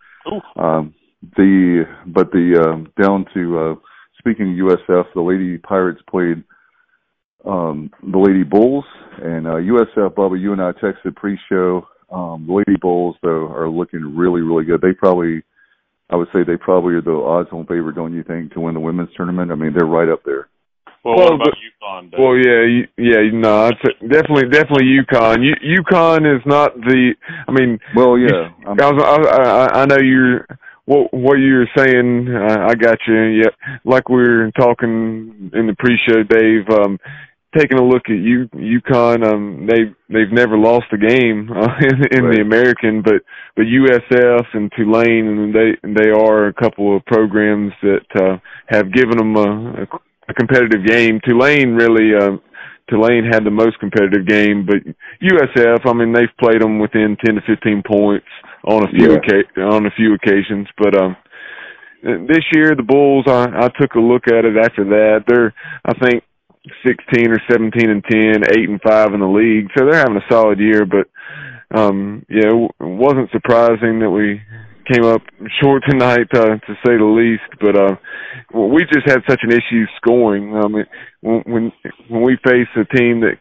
Down to speaking of USF, the Lady Pirates played the Lady Bulls, and USF, Bubba, you and I texted pre-show. The Lady Bulls, though, are looking really, really good. I would say they probably are the odds-on favorite, don't you think, to win the women's tournament? I mean, they're right up there. Well, what about UConn, Dave? Well, no, definitely UConn. UConn is not the. I mean, well, yeah. I know you're. What you're saying, I got you. Yeah, like we were talking in the pre-show, Dave. Taking a look at UConn, they've never lost a game in the American, but USF and Tulane, and they are a couple of programs that have given them a competitive game. Tulane had the most competitive game, but USF, I mean, they've played them within 10 to 15 points on a few occasions. But this year, the Bulls, I took a look at it after that. They're, I think, 16 or 17-10, 8-5 in the league, so they're having a solid year. But it wasn't surprising that we came up short tonight, to say the least. But we just had such an issue scoring. I mean, when we face a team that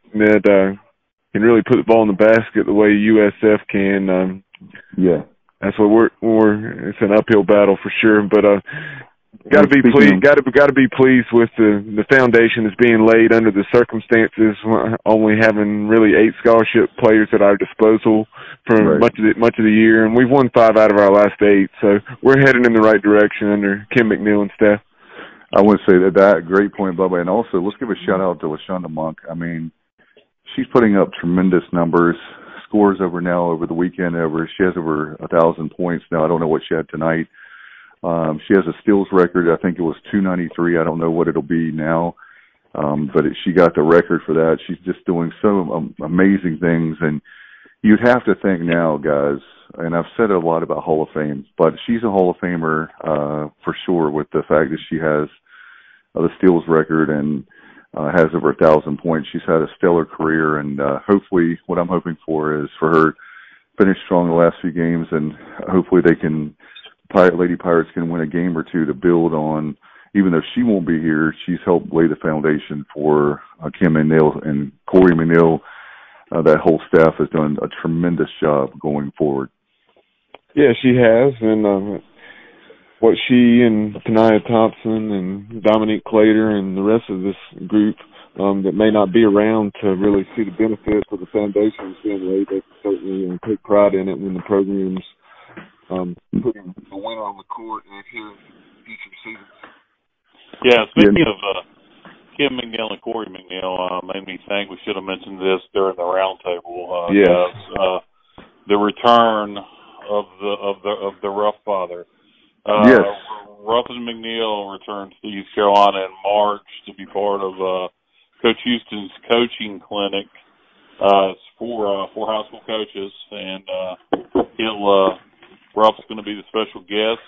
can really put the ball in the basket the way USF can, that's what we're. It's an uphill battle for sure. But got to be pleased. Got to be pleased with the foundation that's being laid under the circumstances. Only having really 8 scholarship players at our disposal for much of the year, and we've won 5 out of our last 8. So we're heading in the right direction under Kim McNeil and staff. I want to say that great point, Bubba, and also let's give a shout out to LaShonda Monk. I mean, she's putting up tremendous numbers. Scores over the weekend. She has over 1,000 points now. I don't know what she had tonight. She has a steals record. I think it was 293. I don't know what it'll be now, but she got the record for that. She's just doing so amazing things, and you'd have to think now, guys. And I've said a lot about Hall of Fame, but she's a Hall of Famer for sure. With the fact that she has the steals record and has over 1,000 points. She's had a stellar career, and hopefully what I'm hoping for is for her to finish strong the last few games, and hopefully Lady Pirates can win a game or two to build on. Even though she won't be here, she's helped lay the foundation for Kim McNeil and Corey McNeil. That whole staff has done a tremendous job going forward. Yeah, she has, and what she and Tania Thompson and Dominique Clater and the rest of this group that may not be around to really see the benefits of the foundations being laid, they can certainly take pride in it when the program's putting the winner on the court and here future seasons. Yeah, speaking of Kim McNeil and Corey McNeil, made me think we should have mentioned this during the roundtable. Yes. The return of the Ruff father. Yes. Ruff and McNeil returned to East Carolina in March to be part of Coach Houston's coaching clinic for high school coaches, and Ruff's going to be the special guest.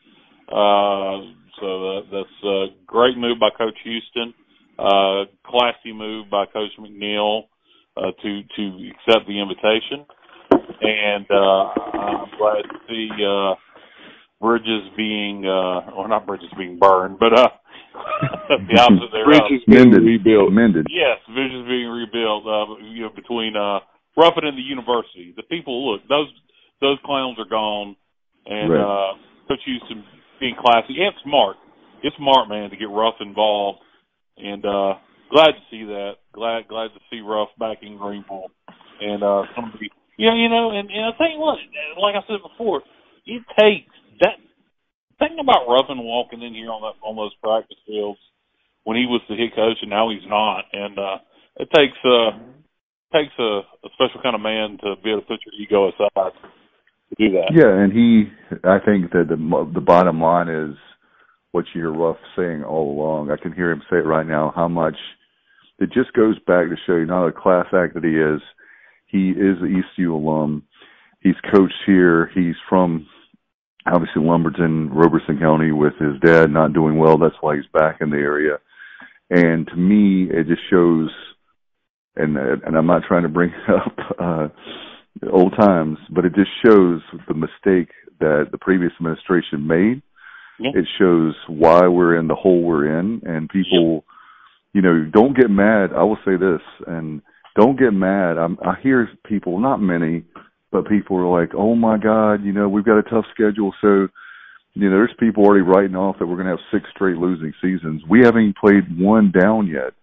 So that's a great move by Coach Houston. Classy move by Coach McNeil to accept the invitation, and I'm glad to see bridges being, or not bridges being burned, but the opposite thereof. Bridges being rebuilt. Mended. Yes, bridges being rebuilt. Between Ruffin and the university. The people, look, those clowns are gone, and Coach Houston being classy and smart. It's smart, man, to get Ruff involved, and glad to see that. Glad to see Ruff back in Greenville, and somebody, and I tell you what, like I said before, it takes that. Thinking about Ruffin walking in here on those practice fields when he was the head coach, and now he's not, and it takes a special kind of man to be able to put your ego aside to do that. Yeah, and I think that the bottom line is what you hear Ruff saying all along. I can hear him say it right now, how much it just goes back to show you not a class act that he is. He is an ECU alum. He's coached here. He's from, obviously, Lumberton, Robeson County, with his dad not doing well. That's why he's back in the area. And to me, it just shows, and I'm not trying to bring up old times, but it just shows the mistake that the previous administration made. Yeah. It shows why we're in the hole we're in, and people, don't get mad. I will say this, and don't get mad. I hear people, not many, but people are like, oh my God, we've got a tough schedule. So, there's people already writing off that we're going to have 6 straight losing seasons. We haven't even played one down yet.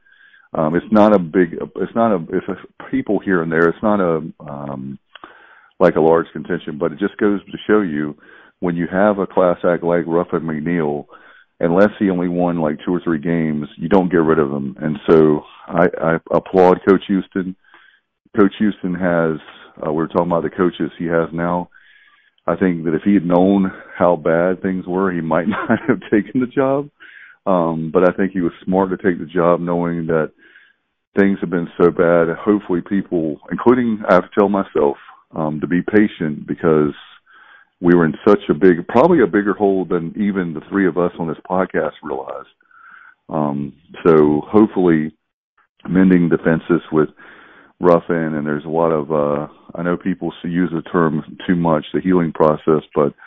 It's people here and there. It's not like a large contention, but it just goes to show you when you have a class act like Ruffin McNeil, unless he only won like 2 or 3 games, you don't get rid of him. And so I applaud Coach Houston. Coach Houston has, we were talking about the coaches he has now. I think that if he had known how bad things were, he might not have taken the job. But I think he was smart to take the job knowing that things have been so bad. Hopefully people, including I have to tell myself, to be patient, because we were in such probably a bigger hole than even the 3 of us on this podcast realized. So hopefully mending the fences with Ruffin, and there's a lot of, I know people use the term too much, the healing process, but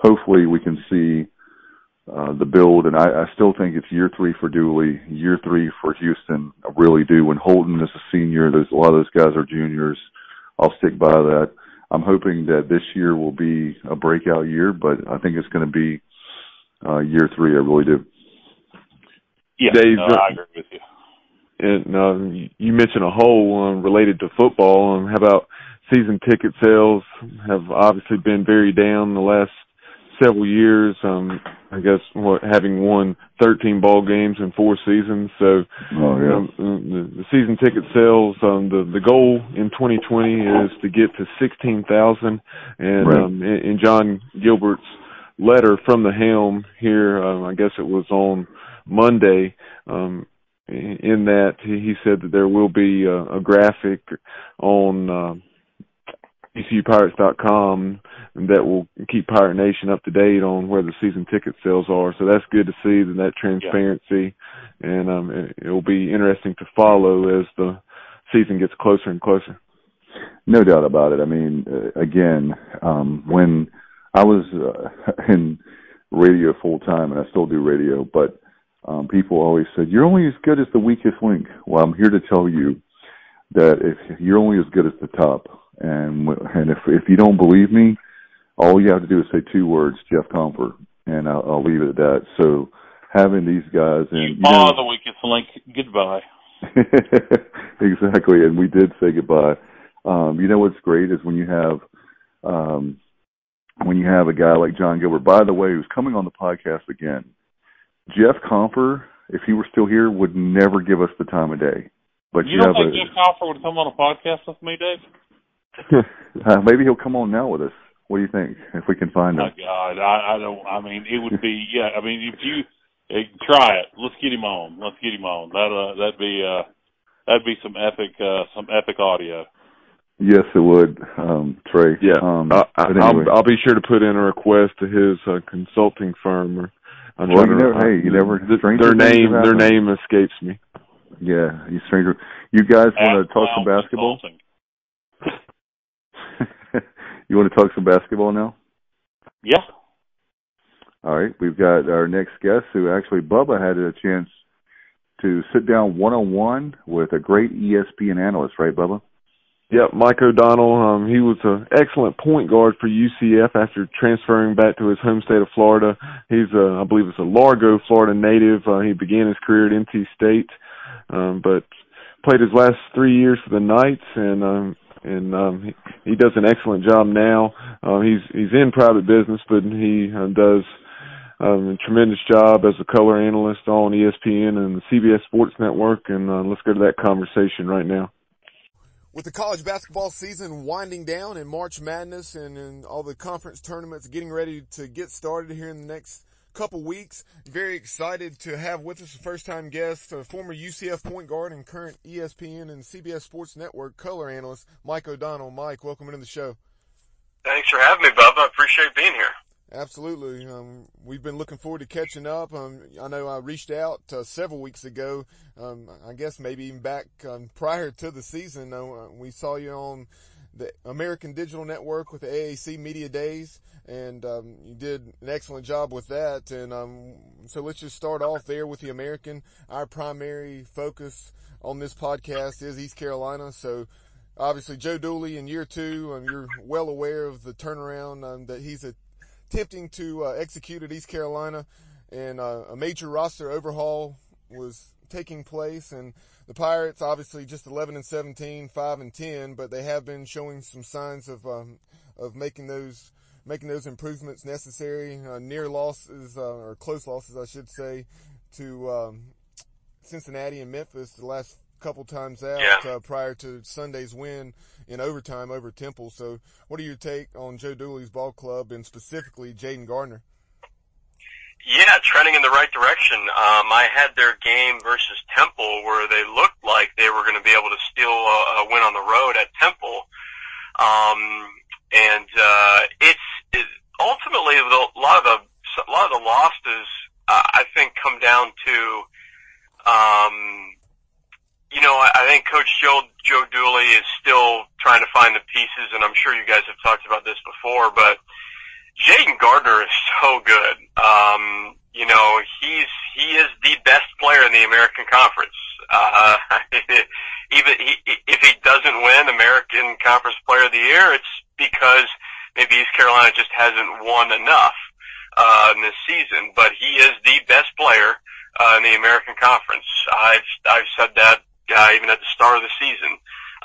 hopefully we can see the build. And I still think it's year 3 for Dooley, year 3 for Houston. I really do. When Holton is a senior, a lot of those guys are juniors. I'll stick by that. I'm hoping that this year will be a breakout year, but I think it's going to be year 3. I really do. Yeah, Dave, I agree with you. And you mentioned a hole related to football. How about season ticket sales have obviously been very down the last several years. I guess having won 13 ball games in 4 seasons. So the season ticket sales, the goal in 2020 is to get to 16,000. And right. In John Gilbert's letter from the helm here, I guess it was on Monday, in that he said that there will be a graphic on ECUPirates.com that will keep Pirate Nation up to date on where the season ticket sales are. So that's good to see that transparency, and it will be interesting to follow as the season gets closer and closer. No doubt about it. I mean, again, when I was in radio full time, and I still do radio, but people always said, you're only as good as the weakest link. Well, I'm here to tell you that if you're only as good as the top. And if you don't believe me, all you have to do is say 2 words, Jeff Comfort, and I'll leave it at that. So having these guys and you are the weakest link. Goodbye. Exactly, and we did say goodbye. You know what's great is when you have a guy like John Gilbert, by the way, who's coming on the podcast again. Jeff Comfort, if he were still here, would never give us the time of day. But you don't think Jeff Comfort would come on a podcast with me, Dave? Maybe he'll come on now with us. What do you think? If we can find him. Oh God, I don't. I mean, it would be. Yeah, I mean, if you try it, let's get him on. That'd be some epic audio. Yes, it would, Trey. Yeah, anyway. I'll be sure to put in a request to his consulting firm. Their name escapes me. Yeah, you stranger. You guys want to talk some basketball? You want to talk some basketball now? Yeah. All right. We've got our next guest who actually, Bubba had a chance to sit down one-on-one with a great ESPN analyst, right, Bubba? Yeah, Mike O'Donnell. He was an excellent point guard for UCF after transferring back to his home state of Florida. He's, I believe it's a Largo, Florida native. He began his career at NC State, but played his last 3 years for the Knights, and he does an excellent job now. He's in private business, but he does a tremendous job as a color analyst on ESPN and the CBS Sports Network. And let's go to that conversation right now. With the college basketball season winding down and March Madness and all the conference tournaments getting ready to get started here in the next couple weeks, very excited to have with us a first-time guest, former UCF point guard and current ESPN and CBS Sports Network color analyst, Mike O'Donnell. Mike, welcome into the show. Thanks for having me, Bubba. I appreciate being here. Absolutely. We've been looking forward to catching up. I know I reached out several weeks ago, I guess maybe even back prior to the season. We saw you on the American Digital Network with the AAC Media Days, and you did an excellent job with that. And so let's just start off there with the American. Our primary focus on this podcast is East Carolina. So obviously Joe Dooley in year 2, you're well aware of the turnaround that he's attempting to execute at East Carolina, and a major roster overhaul was taking place, and the Pirates obviously just 11-17, 5-10, but they have been showing some signs of making those improvements necessary. Near losses or close losses, I should say, to Cincinnati and Memphis the last couple times out prior to Sunday's win in overtime over Temple. So what are your take on Joe Dooley's ball club and specifically Jaden Gardner? Yeah, trending in the right direction. I had their game versus Temple where they looked like they were going to be able to steal a win on the road at Temple. It's ultimately a lot of the losses, I think, come down to, I think Coach Joe Dooley is still trying to find the pieces, and I'm sure you guys have talked about this before, but Jaden Gardner is so good. You know, he is the best player in the American Conference. If he doesn't win American Conference Player of the Year, it's because maybe East Carolina just hasn't won enough in this season. But he is the best player in the American Conference. I've said that even at the start of the season.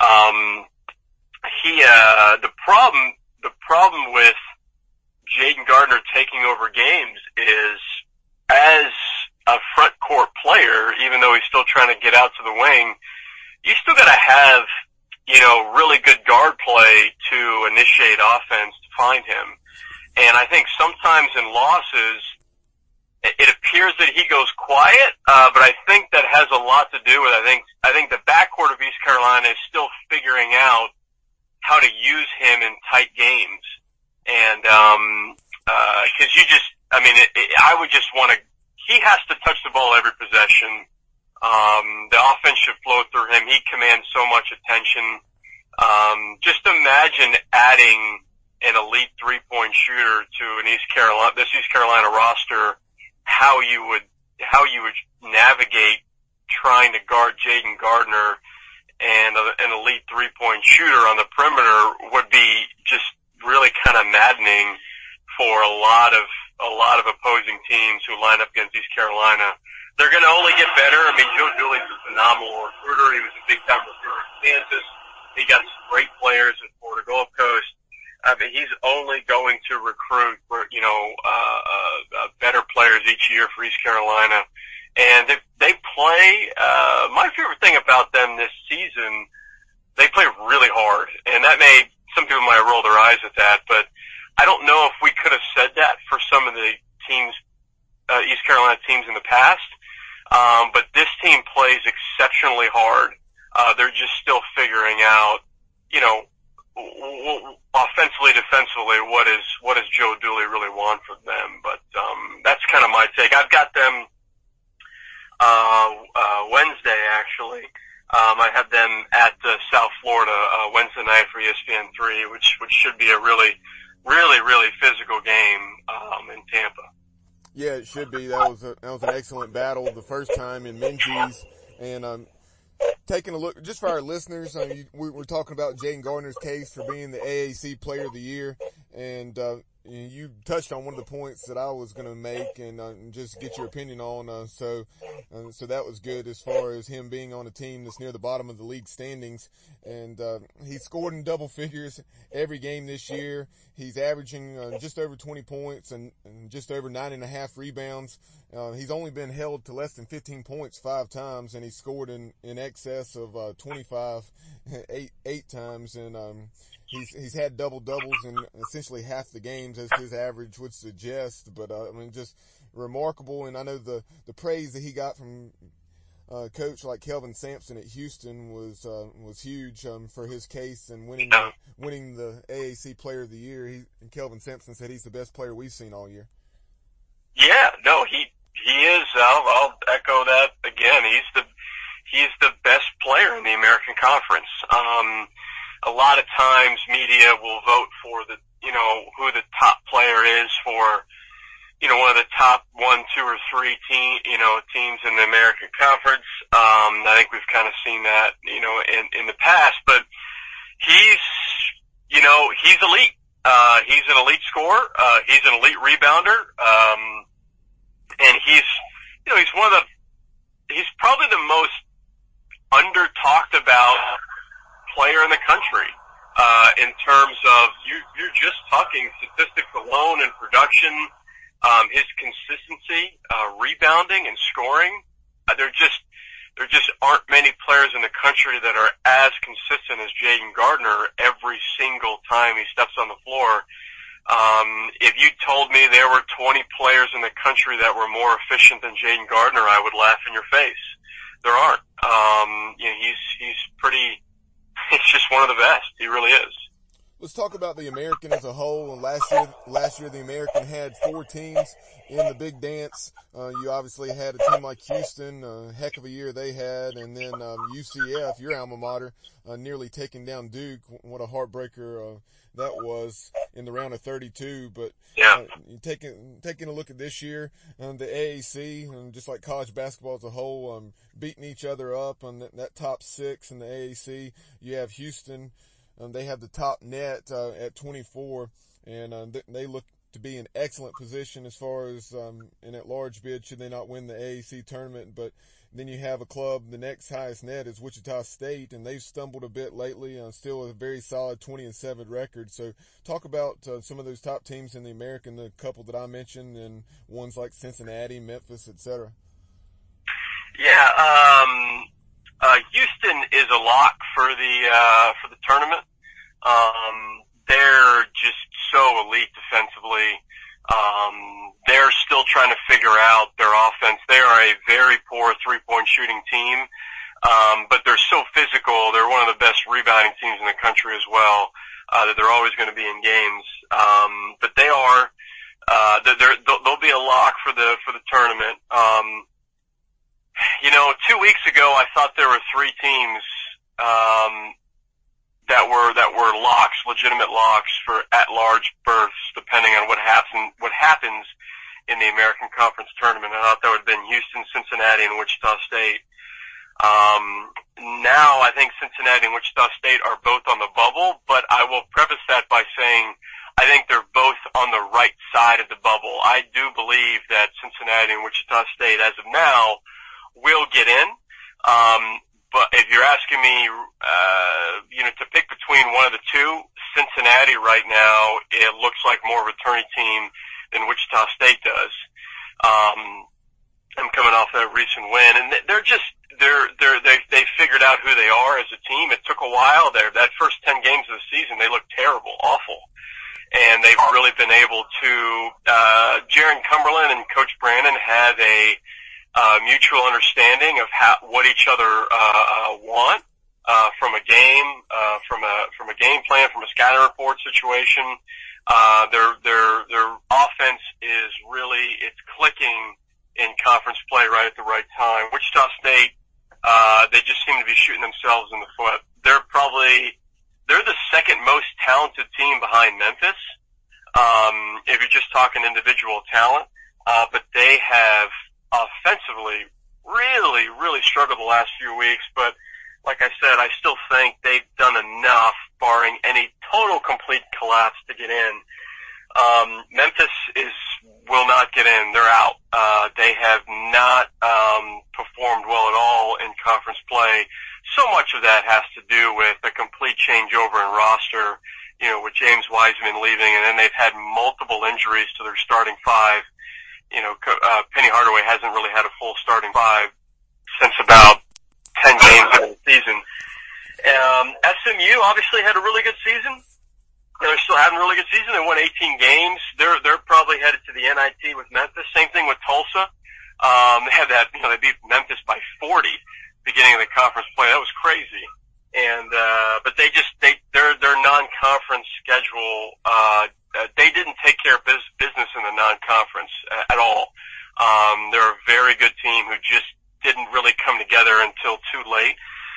The problem with Jayden Gardner taking over games is, as a front court player, even though he's still trying to get out to the wing, you still got to have, you know, really good guard play to initiate offense to find him. And I think sometimes in losses, it appears that he goes quiet, but I think that has a lot to do with, I think the backcourt of East Carolina is still figuring out how to use him in tight games. And, cause I would just want to, he has to touch the ball every possession. The offense should flow through him. He commands so much attention. Just imagine adding an elite 3-point shooter to this East Carolina roster, how you would navigate trying to guard Jayden Gardner, and an elite 3-point shooter on the perimeter would be just really kind of maddening for a lot of opposing teams who line up against East Carolina. They're going to only get better. I mean, Joe Dooley's a phenomenal recruiter. He was a big-time recruiter at Kansas. He got some great players at Florida Gulf Coast. I mean, he's only going to recruit, better players each year for East Carolina. And they play, my favorite thing about them this season, they play really hard. And some people might roll their eyes at that, but I don't know if we could have said that for some of the teams, East Carolina teams in the past. But this team plays exceptionally hard. They're just still figuring out, you know, offensively, defensively, what does Joe Dooley really want from them? But that's kind of my take. I've got them Wednesday, actually. I have them at South Florida Wednesday night for ESPN3, which should be a really, really, really physical game in Tampa. Yeah, it should be. That was an excellent battle the first time in Minges, and taking a look, just for our listeners, we're talking about Jayden Gardner's case for being the AAC Player of the Year, and you touched on one of the points that I was going to make and just get your opinion on. So that was good as far as him being on a team that's near the bottom of the league standings. And he scored in double figures every game this year. He's averaging just over 20 points and just over 9.5 rebounds. He's only been held to less than 15 points 5 times, and he scored in excess of 25 eight times. And he's had double doubles in essentially half the games, as his average would suggest. But just remarkable. And I know the praise that he got from coach like Kelvin Sampson at Houston was huge for his case and winning the AAC Player of the Year. Kelvin Sampson said he's the best player we've seen all year. Yeah, no, he is. I'll echo that again. He's the best player in the American Conference. A lot of times media will vote for who the top player is for, one of the top 1, 2, or 3 teams in the American Conference. I think we've kind of seen that, in the past, but he's elite. He's an elite scorer. He's an elite rebounder. And he's probably the most under talked about player in the country, in terms of you're just talking statistics alone and production. His consistency, rebounding and scoring, there just aren't many players in the country that are as consistent as Jayden Gardner every single time he steps on the floor. If you told me there were 20 players in the country that were more efficient than Jayden Gardner, I would laugh in your face. There aren't. He's just one of the best. He really is. Let's talk about the American as a whole. And last year the American had 4 teams in the big dance. You obviously had a team like Houston, a heck of a year they had, and then UCF, your alma mater, nearly taking down Duke. What a heartbreaker that was in the round of 32. But taking a look at this year, the AAC, just like college basketball as a whole, beating each other up on that top 6 in the AAC. You have Houston. They have the top net at 24, and they look to be in excellent position as far as an at-large bid should they not win the AAC tournament. But then you have a club, the next highest net is Wichita State, and they've stumbled a bit lately, still a very solid 20-7 record. So talk about some of those top teams in the American, the couple that I mentioned, and ones like Cincinnati, Memphis, etc. Yeah, Houston is a lock for the tournament. They're just so elite defensively. They're still trying to figure out their offense. They are a very poor three-point shooting team, but they're so physical. They're one of the best rebounding teams in the country as well, that they're always going to be in games. But they are, they'll be a lock for the tournament. 2 weeks ago, I thought there were 3 teams, that were locks, legitimate locks for at-large berths, depending on what happens in the American Conference tournament. I thought that would have been Houston, Cincinnati, and Wichita State. Now I think Cincinnati and Wichita State are both on the bubble, but I will preface that by saying I think they're both on the right side of the bubble. I do believe that Cincinnati and Wichita State, as of now, will get in. But if you're asking me, to pick between one of the two, Cincinnati right now, it looks like more of a tourney team than Wichita State does. I'm coming off that recent win, and they figured out who they are as a team. It took a while there. That first 10 games of the season, they looked terrible, awful. And they've really been able to, Jaron Cumberland and Coach Brandon have a mutual understanding of what each other want from a game, from a game plan, from a scouting report situation. Their offense is really, it's clicking in conference play right at the right time. Wichita State, they just seem to be shooting themselves in the foot. They're the second most talented team behind Memphis, if you're just talking individual talent, but they have offensively really, really struggled the last few weeks. But like I said, I still think they've done enough, barring any total complete collapse, to get in. Memphis will not get in. They're out. They have not performed well at all in conference play. So much of that has to do with a complete changeover in roster, with James Wiseman leaving, and then they've had multiple injuries to their starting 5. Penny Hardaway hasn't really had a full starting 5 since about 10 games into the season. SMU obviously had a really good season. They're still having a really good season. They won 18 games. They're probably headed to the NIT with Memphis. Same thing with Tulsa. They had that, they beat Memphis by 40 beginning of the conference play. That was crazy. And, but their non-conference schedule, they didn't take care of business in the non-conference at all. They're a very good team who just didn't really come together until too late.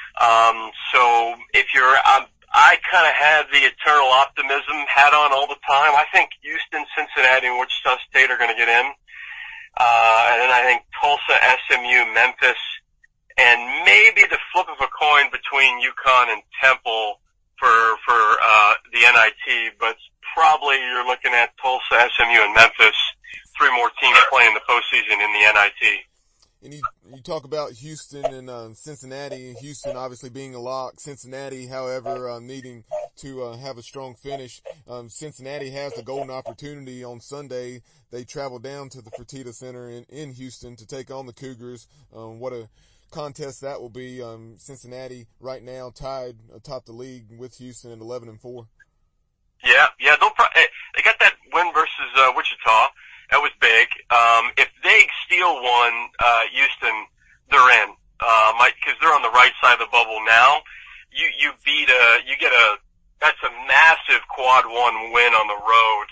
So if I kind of have the eternal optimism hat on all the time. I think Houston, Cincinnati, and Wichita State are going to get in. And then I think Tulsa, SMU, Memphis, and maybe the flip of a coin between UConn and Temple for the NIT, but probably you're looking at Tulsa, SMU, and Memphis, 3 more teams playing the postseason in the NIT. And you talk about Houston and Cincinnati. Houston obviously being a lock. Cincinnati, however, needing to have a strong finish. Cincinnati has the golden opportunity on Sunday. They travel down to the Fertitta Center in Houston to take on the Cougars. What a contest that will be. Cincinnati right now tied atop the league with Houston at 11-4. Yeah, they got that win versus Wichita. That was big. If they steal one, Houston, they're in. Cause they're on the right side of the bubble now. You get a that's a massive quad one win on the road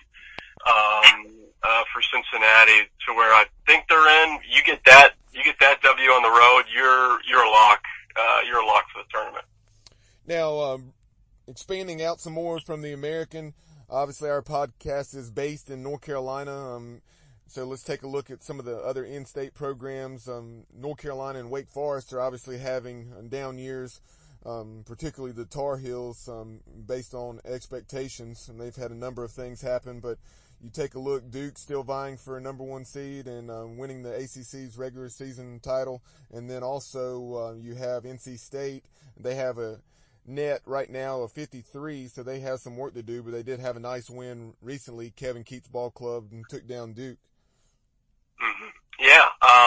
for Cincinnati, to where I think they're in. You get that W on the road, you're a lock. You're a lock for the tournament. Now, expanding out some more from the American, obviously our podcast is based in North Carolina. So let's take a look at some of the other in-state programs. North Carolina and Wake Forest are obviously having down years, particularly the Tar Heels, based on expectations, and they've had a number of things happen. But you take a look, Duke still vying for a number one seed and winning the ACC's regular season title. And then also you have NC State. They have a net right now of 53, so they have some work to do, but they did have a nice win recently. Kevin Keatts Ball Club and took down Duke. Mm-hmm. Yeah.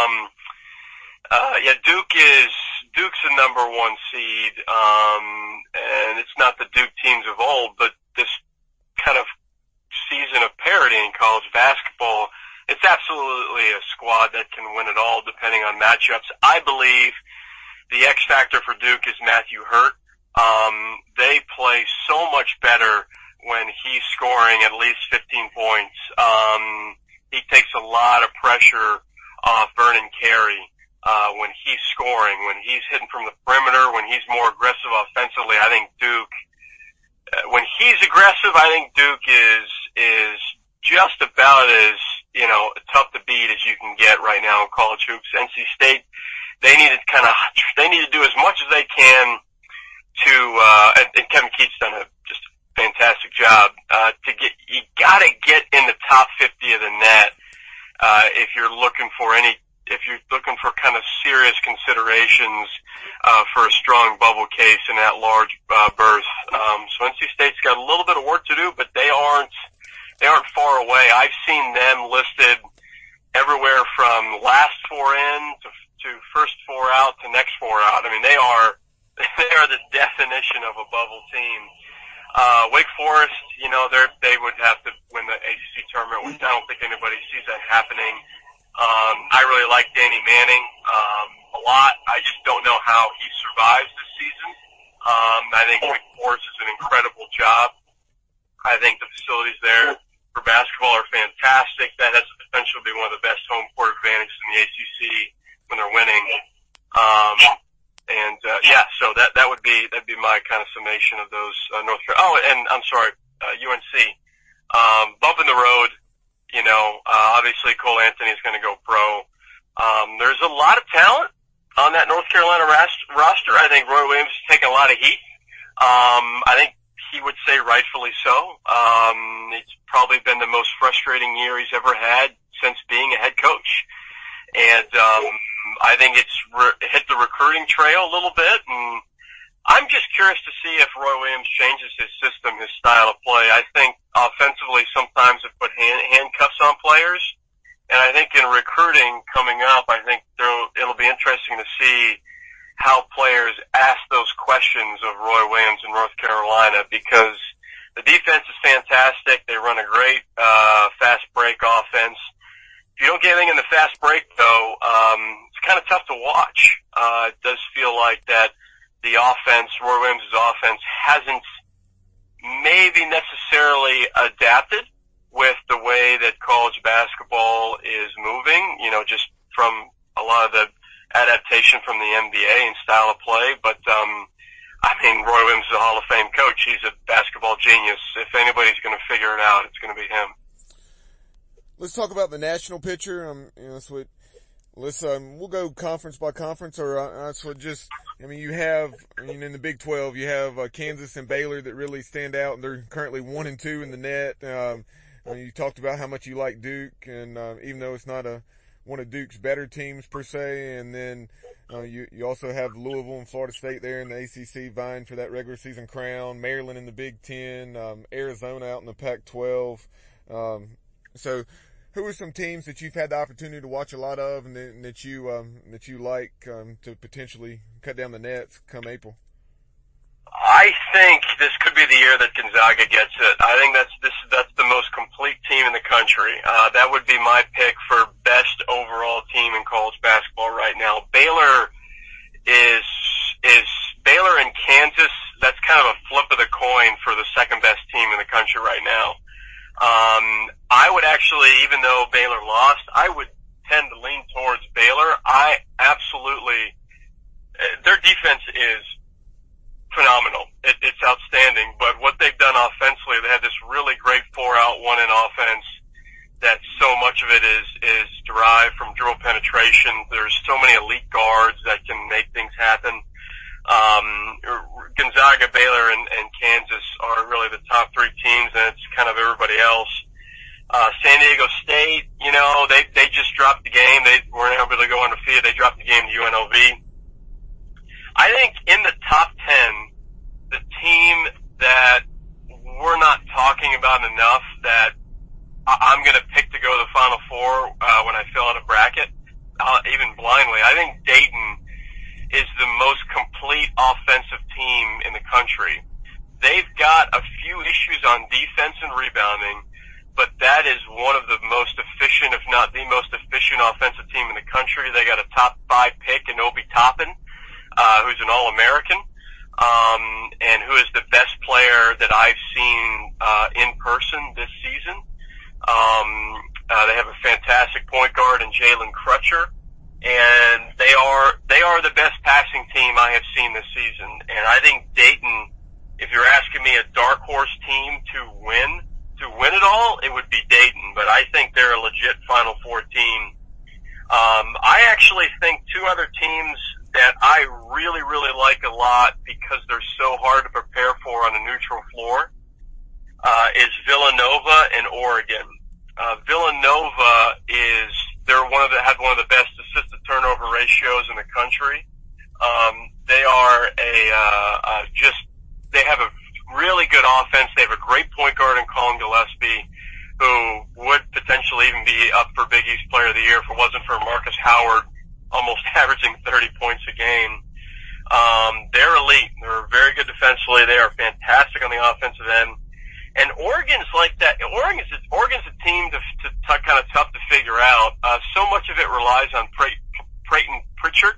Duke's the number one seed, and it's not the Duke teams of old, but this kind of season of parity in college basketball, it's absolutely a squad that can win it all depending on matchups. I believe the X factor for Duke is Matthew Hurt. They play so much better when he's scoring at least 15 points. He takes a lot of pressure off Vernon Carey, when he's scoring, when he's hitting from the perimeter, when he's more aggressive offensively. I think Duke, when he's aggressive, I think Duke is just about as, tough to beat as you can get right now in college hoops. NC State, they need to do as much as they can to, and Kevin Keatts done just a fantastic job, you gotta get in the top 50 of the net, if you're looking for kind of serious considerations, for a strong bubble case in that large, berth. So NC State's got a little bit of work to do, but they aren't far away. I've seen them listed everywhere from last four in to first four out to next four out. I mean, they are the definition of a bubble team. Wake Forest, they would have to win the ACC tournament, which I don't think anybody sees that happening. I really like Danny Manning, a lot. I just don't know how he survives this season. I think Wake Forest is an incredible job. I think the facilities there for basketball are fantastic. That has the potential to be one of the best home court advantages in the ACC when they're winning. So that'd be my kind of summation of those, North Carolina. Oh, and I'm sorry, UNC. Bump in the road, obviously Cole Anthony is going to go pro. There's a lot of talent on that North Carolina roster. I think Roy Williams is taking a lot of heat. I think he would say rightfully so. It's probably been the most frustrating year he's ever had since being a head coach. And, I think it's hit the recruiting trail a little bit, and I'm just curious to see if Roy Williams changes his system, his style of play. I think offensively sometimes it put handcuffs on players, and I think in recruiting coming up, I think it'll be interesting to see how players ask those questions of Roy Williams in North Carolina, because the defense is fantastic. They run a great fast break offense. If you don't get anything in the fast break, though, it's kind of tough to watch. It does feel like that the offense, Roy Williams' offense, hasn't maybe necessarily adapted with the way that college basketball is moving, just from a lot of the adaptation from the NBA and style of play. But, Roy Williams is a Hall of Fame coach. He's a basketball genius. If anybody's going to figure it out, it's going to be him. Let's talk about the national picture. We'll go conference by conference, or that's what you have, in the Big 12, you have Kansas and Baylor that really stand out, and they're currently 1-2 in the net. You talked about how much you like Duke, and even though it's not one of Duke's better teams per se, and then you also have Louisville and Florida State there in the ACC vying for that regular season crown, Maryland in the Big 10, Arizona out in the Pac-12. So who are some teams that you've had the opportunity to watch a lot of, and that you like to potentially cut down the nets come April? I think this could be the year that Gonzaga gets it. I think that's the most complete team in the country. That would be my pick for best overall team in college basketball right now. Baylor and Kansas, that's kind of a flip of the coin for the second best team in the country right now. I would actually, even though Baylor lost, I would tend to lean towards Baylor. Their defense is phenomenal. It's outstanding, but what they've done offensively, they have this really great 4-out, 1-in offense that so much of it is derived from dribble penetration. There's so many elite guards that can make things happen. Gonzaga, Baylor, and Kansas are really the top three teams, and it's kind of everybody else. San Diego State, they just dropped the game. They weren't able to go undefeated. They dropped the game to UNLV. I think in the top 10, the team that we're not talking about enough that I'm going to pick to go to the Final Four when I fill out a bracket, even blindly, I think Dayton is the most complete offensive team in the country. They've got a few issues on defense and rebounding, but that is one of the most efficient, if not the most efficient offensive team in the country. They got a top 5 pick in Obi Toppin, who's an All-American, and who is the best player that I've seen in person this season. They have a fantastic point guard in Jalen Crutcher, and they are the best passing team I have seen this season. And I think Dayton, if you're asking me a dark horse team to win it all, it would be Dayton. But I think they're a legit Final Four team. I actually think two other teams that I really, really like a lot because they're so hard to prepare for on a neutral floor is Villanova and Oregon. Villanova had one of the best assist to turnover ratios in the country. They are they have a really good offense. They have a great point guard in Colin Gillespie, who would potentially even be up for Big East Player of the Year if it wasn't for Marcus Howard almost averaging 30 points a game. They're elite. They're very good defensively. They are fantastic on the offensive end. And Oregon's like that. Oregon's a team to kind of tough to figure out. So much of it relies on Peyton Pritchard,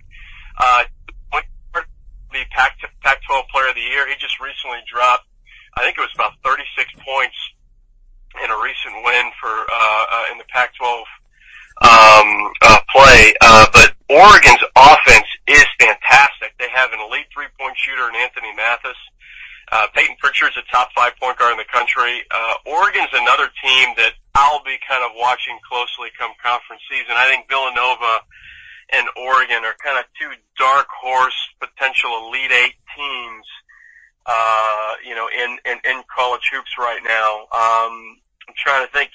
the Pac-12 Player of the Year. He just recently dropped, I think it was about 36 points in a recent win for in the Pac-12 play. But Oregon's offense is fantastic. They have an elite three-point shooter in Anthony Mathis. Peyton Pritchard's a top 5 point guard in the country. Oregon's another team that I'll be kind of watching closely come conference season. I think Villanova and Oregon are kind of two dark horse potential Elite 8 teams, in college hoops right now. I'm trying to think,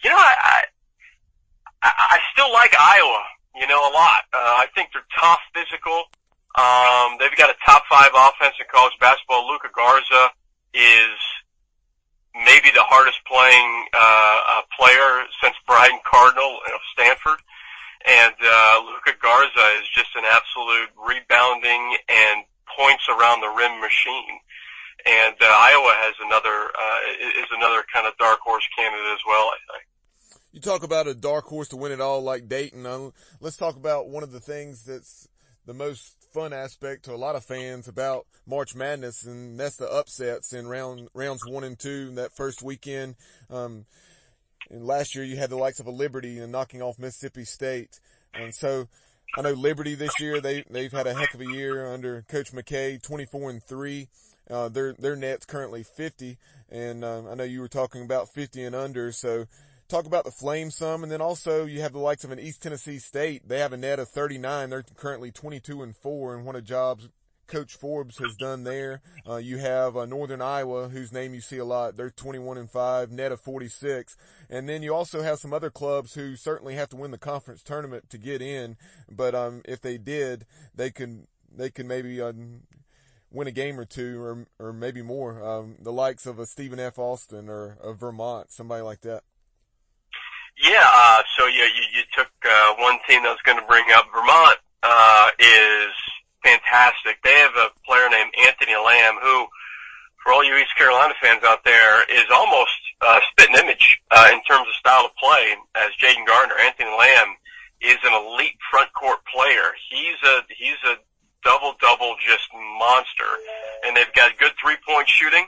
I still like Iowa, a lot. I think they're tough, physical. They've got a top 5 offense in college basketball. Luka Garza is maybe the hardest playing player since Brian Cardinal of Stanford. And Luka Garza is just an absolute rebounding and points around the rim machine. And Iowa has another kind of dark horse candidate as well, I think. You talk about a dark horse to win it all like Dayton. Let's talk about one of the things that's the most fun aspect to a lot of fans about March Madness, and that's the upsets in rounds 1 and 2 that first weekend. And last year you had the likes of a Liberty and knocking off Mississippi State. And so I know Liberty this year, they've had a heck of a year under Coach McKay, 24-3. Their net's currently 50. And, I know you were talking about 50 and under. So talk about the Flames some. And then also you have the likes of an East Tennessee State. They have a net of 39. They're currently 22-4. And what a job Coach Forbes has done there. You have Northern Iowa, whose name you see a lot. They're 21-5, net of 46. And then you also have some other clubs who certainly have to win the conference tournament to get in. But if they did, they could maybe win a game or two, or maybe more. The likes of a Stephen F. Austin or a Vermont, somebody like that. Yeah. So you took one team that was going to bring up. Vermont is fantastic. They have a player named Anthony Lamb who, for all you East Carolina fans out there, is almost spit and image in terms of style of play as Jaden Gardner. Anthony Lamb is an elite front court player. He's a double-double just monster. And they've got good three-point shooting,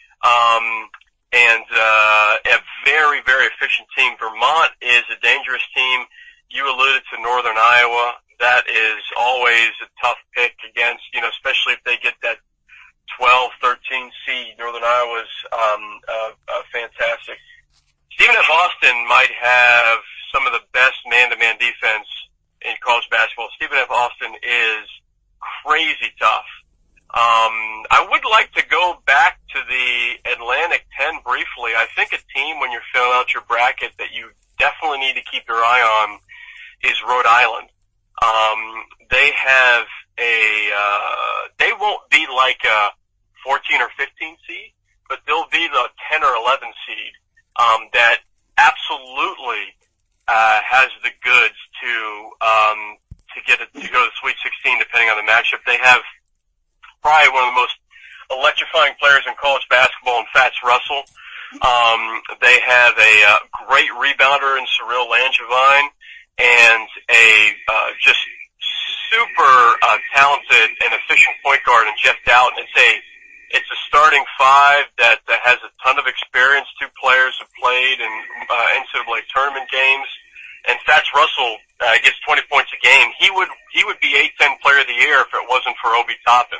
and a very, very efficient team. Vermont is a dangerous team. You alluded to Northern Iowa. That is always a tough pick against, especially if they get that 12, 13 seed. Northern Iowa's fantastic. Stephen F. Austin might have some of the best man-to-man defense in college basketball. Stephen F. Austin is crazy tough. I would like to go back to the Atlantic 10 briefly. I think a team, when you're filling out your bracket, that you definitely need to keep your eye on is Rhode Island. They have they won't be like a 14 or 15 seed, but they'll be the 10 or 11 seed, that absolutely, has the goods to go to the Sweet 16 depending on the matchup. They have probably one of the most electrifying players in college basketball in Fats Russell. They have a great rebounder in Cyril Langevin and a just super talented and efficient point guard in Jeff Doughton. It's a starting five that has a ton of experience. Two players have played in NCAA tournament games, and Fats Russell gets 20 points a game. He would be A-10 Player of the Year if it wasn't for Obi Toppin.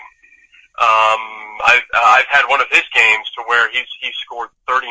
I've had one of his games to where he scored 39,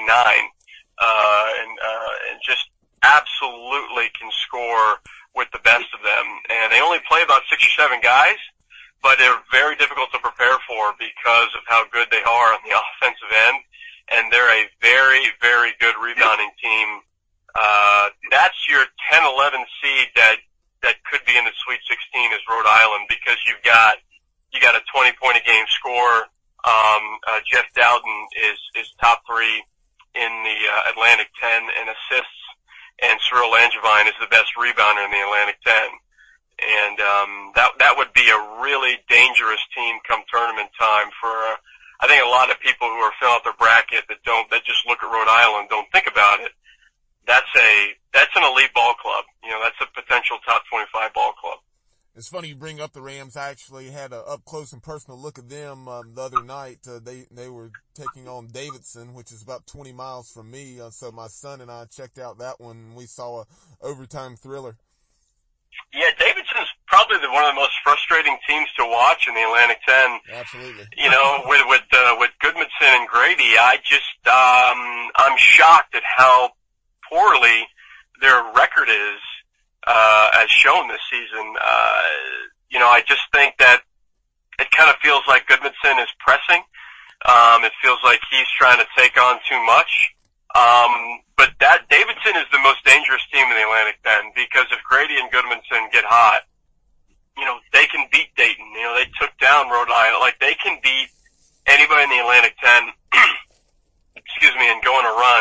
and just absolutely can score with the best of them. And they only play about 6 or 7 guys, but they're very difficult to prepare for because of how good they are on the offensive end. And they're a very, very good rebounding team. That's your 10-11 seed that could be in the Sweet 16 is Rhode Island, because you got a 20-point a game scorer. Jeff Doughton is top 3 in the Atlantic 10 in assists, and Cyril Langevin is the best rebounder in the Atlantic 10. And that would be a really dangerous team come tournament time for I think a lot of people who are filling out their bracket that just look at Rhode Island, don't think about it. That's an elite ball club. That's a potential top 25 ball club. It's funny you bring up the Rams. I actually had an up-close and personal look at them the other night. They were taking on Davidson, which is about 20 miles from me. So my son and I checked out that one, and we saw a overtime thriller. Yeah, Davidson's probably one of the most frustrating teams to watch in the Atlantic 10. Absolutely. With Goodmanson and Grady, I'm shocked at how poorly their record is, as shown this season. I just think that it kind of feels like Goodmanson is pressing. It feels like he's trying to take on too much. But Davidson is the most dangerous team in the Atlantic 10, because if Grady and Goodmanson get hot, they can beat Dayton. They took down Rhode Island. Like, they can beat anybody in the Atlantic 10, and go on a run.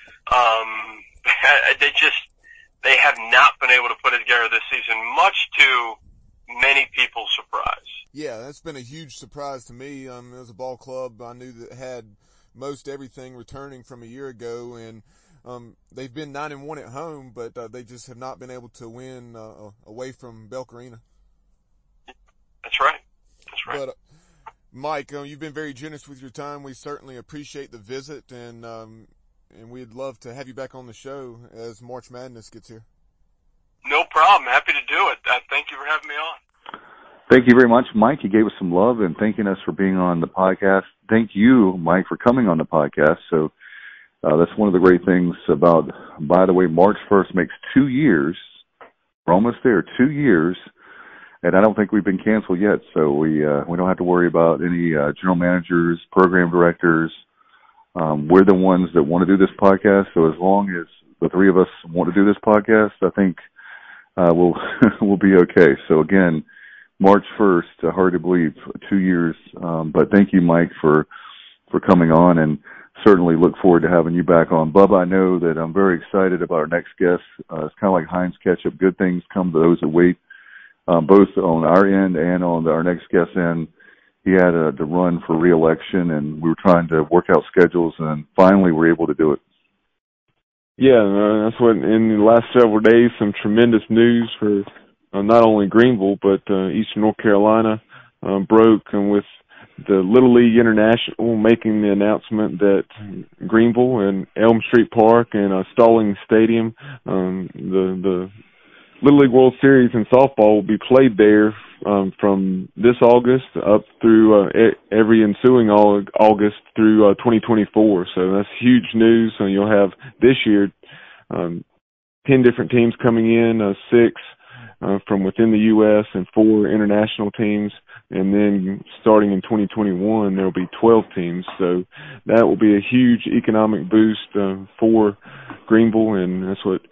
They have not been able to put it together this season, much to many people's surprise. Yeah, that's been a huge surprise to me. It was a ball club I knew that had most everything returning from a year ago, and they've been 9-1 at home, but they just have not been able to win away from Belk Arena. That's right. But Mike, you've been very generous with your time. We certainly appreciate the visit, and we'd love to have you back on the show as March Madness gets here. No problem. Happy to do it. Thank you for having me on. Thank you very much, Mike. You gave us some love and thanking us for being on the podcast. Thank you, Mike, for coming on the podcast. So that's one of the great things about, by the way, March 1st makes 2 years. We're almost there, 2 years. And I don't think we've been canceled yet. So we don't have to worry about any general managers, program directors. We're the ones that want to do this podcast. So as long as the three of us want to do this podcast, I think we'll be okay. So again, March 1st, hard to believe, 2 years. But thank you, Mike, for coming on, and certainly look forward to having you back on. Bubba, I know that I'm very excited about our next guest. It's kind of like Heinz ketchup. Good things come to those that wait, both on our end and on our next guest's end. He had to run for re-election, and we were trying to work out schedules, and finally we're able to do it. Yeah, that's what, in the last several days, some tremendous news for not only Greenville, but Eastern North Carolina broke, and with the Little League International making the announcement that Greenville and Elm Street Park and Stallings Stadium, the Little League World Series in softball will be played there from this August up through every ensuing August through 2024. So that's huge news. So you'll have this year 10 different teams coming in, 6 from within the U.S. and 4 international teams. And then starting in 2021, there will be 12 teams. So that will be a huge economic boost for Greenville, and that's what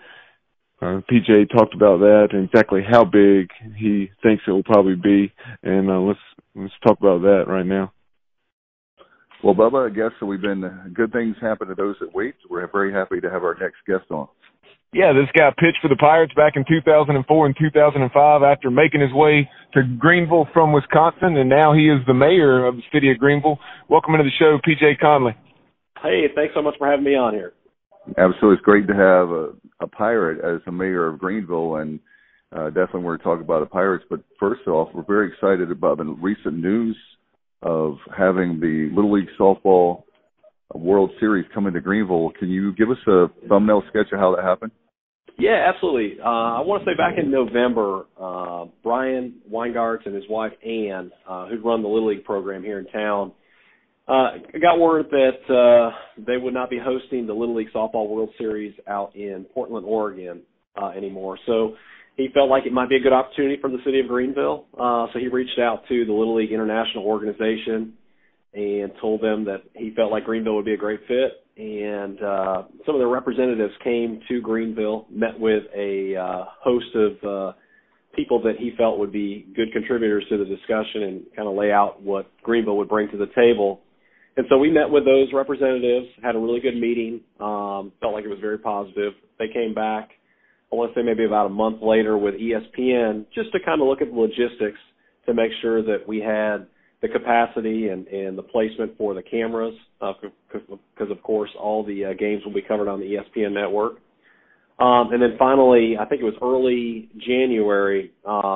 PJ talked about that and exactly how big he thinks it will probably be. And let's talk about that right now. Well, Bubba, I guess we've been good things happen to those that wait. We're very happy to have our next guest on. Yeah, this guy pitched for the Pirates back in 2004 and 2005 after making his way to Greenville from Wisconsin, and now he is the mayor of the city of Greenville. Welcome into the show, PJ Conley. Hey, thanks so much for having me on here. Absolutely. It's great to have a Pirate as the mayor of Greenville, and definitely we're talking about the Pirates. But first off, we're very excited about the recent news of having the Little League Softball World Series coming to Greenville. Can you give us a thumbnail sketch of how that happened? Yeah, absolutely. I want to say back in November, Brian Weingartz and his wife Ann, who run the Little League program here in town, got word that they would not be hosting the Little League Softball World Series out in Portland, Oregon anymore. So he felt like it might be a good opportunity for the city of Greenville. So he reached out to the Little League International Organization and told them that he felt like Greenville would be a great fit. And some of the representatives came to Greenville, met with a host of people that he felt would be good contributors to the discussion and kind of lay out what Greenville would bring to the table. And so we met with those representatives, had a really good meeting, felt like it was very positive. They came back, I want to say maybe about a month later with ESPN, just to kind of look at the logistics to make sure that we had the capacity and the placement for the cameras, because, of course, all the games will be covered on the ESPN network. And then finally, I think it was early January,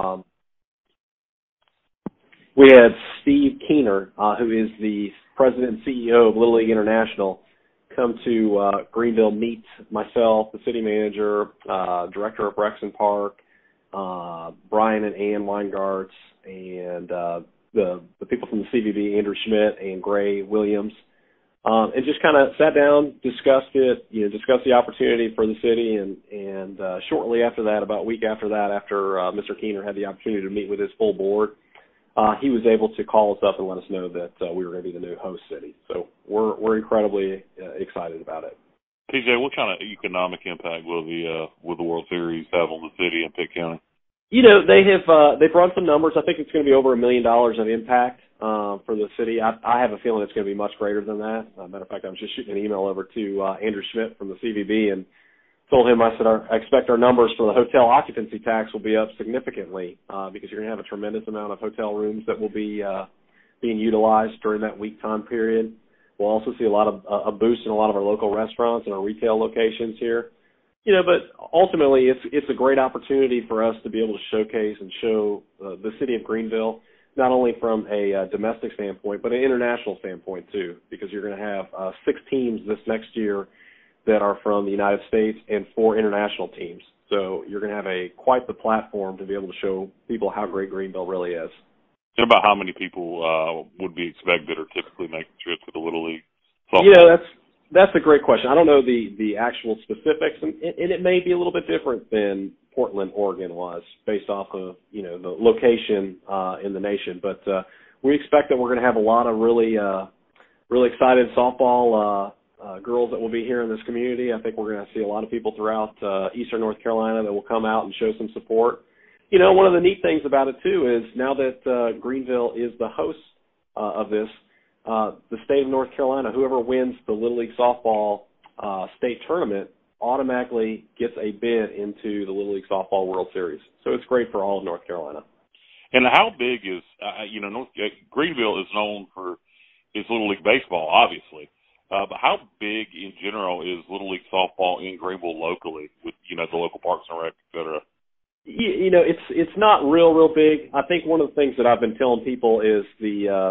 we had Steve Keener, who is the president and CEO of Little League International, come to Greenville, meet myself, the city manager, director of Rexon Park, Brian and Ann Weingartz, and the people from the CVB, Andrew Schmidt and Gray Williams, and just kind of sat down, discussed it, discussed the opportunity for the city, and shortly after that, about a week after that, after Mr. Keener had the opportunity to meet with his full board, he was able to call us up and let us know that we were going to be the new host city. So we're incredibly excited about it. PJ, what kind of economic impact will the World Series have on the city and Pitt County? They've run some numbers. I think it's going to be over $1 million of impact for the city. I have a feeling it's going to be much greater than that. Matter of fact, I was just shooting an email over to Andrew Schmidt from the CVB and told him, I said, I expect our numbers for the hotel occupancy tax will be up significantly because you're going to have a tremendous amount of hotel rooms that will be being utilized during that week time period. We'll also see a lot of a boost in a lot of our local restaurants and our retail locations here. But ultimately, it's a great opportunity for us to be able to showcase and show the city of Greenville, not only from a domestic standpoint, but an international standpoint, too, because you're going to have 6 teams this next year that are from the United States and 4 international teams. So you're going to have quite the platform to be able to show people how great Greenville really is. And about how many people would be expected or typically make the trip to the Little League softball? That's a great question. I don't know the actual specifics, and it may be a little bit different than Portland, Oregon was, based off of the location in the nation. But we expect that we're going to have a lot of really excited softball girls that will be here in this community. I think we're going to see a lot of people throughout eastern North Carolina that will come out and show some support. One of the neat things about it, too, is now that Greenville is the host of this, the state of North Carolina, whoever wins the Little League Softball state tournament automatically gets a bid into the Little League Softball World Series. So it's great for all of North Carolina. And how big is, Greenville is known for its Little League baseball, obviously. But how big in general is Little League Softball in Greenville locally with, the local parks and rec, et cetera? It's not real big. I think one of the things that I've been telling people is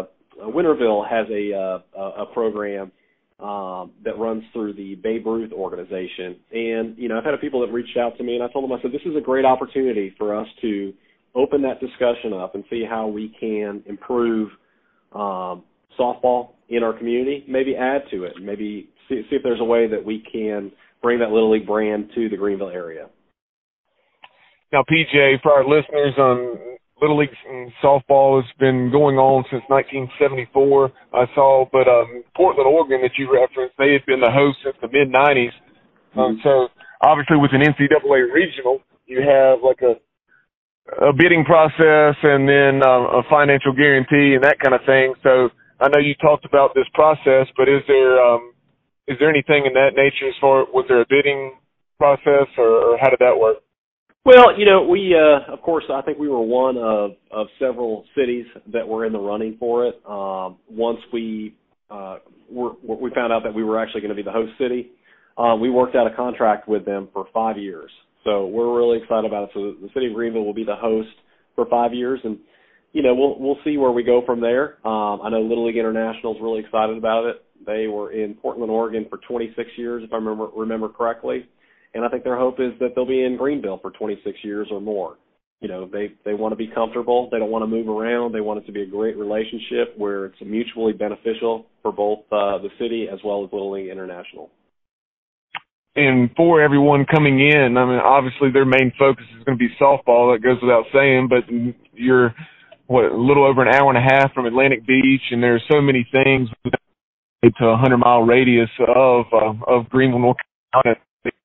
Winterville has a program that runs through the Babe Ruth organization. And, I've had people that reached out to me, and I told them, I said, this is a great opportunity for us to open that discussion up and see how we can improve softball in our community, maybe add to it, maybe see if there's a way that we can bring that Little League brand to the Greenville area. Now, PJ, for our listeners, Little League softball has been going on since 1974, I saw, but Portland, Oregon that you referenced, they had been the host since the mid-'90s. So obviously with an NCAA regional, you have like a bidding process and then a financial guarantee and that kind of thing. So I know you talked about this process, but is there anything in that nature as far, was there a bidding process or how did that work? Well, we, of course, I think we were one of several cities that were in the running for it. Once we found out that we were actually going to be the host city, we worked out a contract with them for 5 years. So we're really excited about it. So the city of Greenville will be the host for 5 years, and we'll see where we go from there. I know Little League International is really excited about it. They were in Portland, Oregon for 26 years, if I remember correctly. And I think their hope is that they'll be in Greenville for 26 years or more. They want to be comfortable. They don't want to move around. They want it to be a great relationship where it's mutually beneficial for both the city as well as Little League International. And for everyone coming in, I mean, obviously their main focus is going to be softball. That goes without saying, but you're, a little over an hour and a half from Atlantic Beach, and there's so many things to a 100-mile radius of Greenville, North Carolina.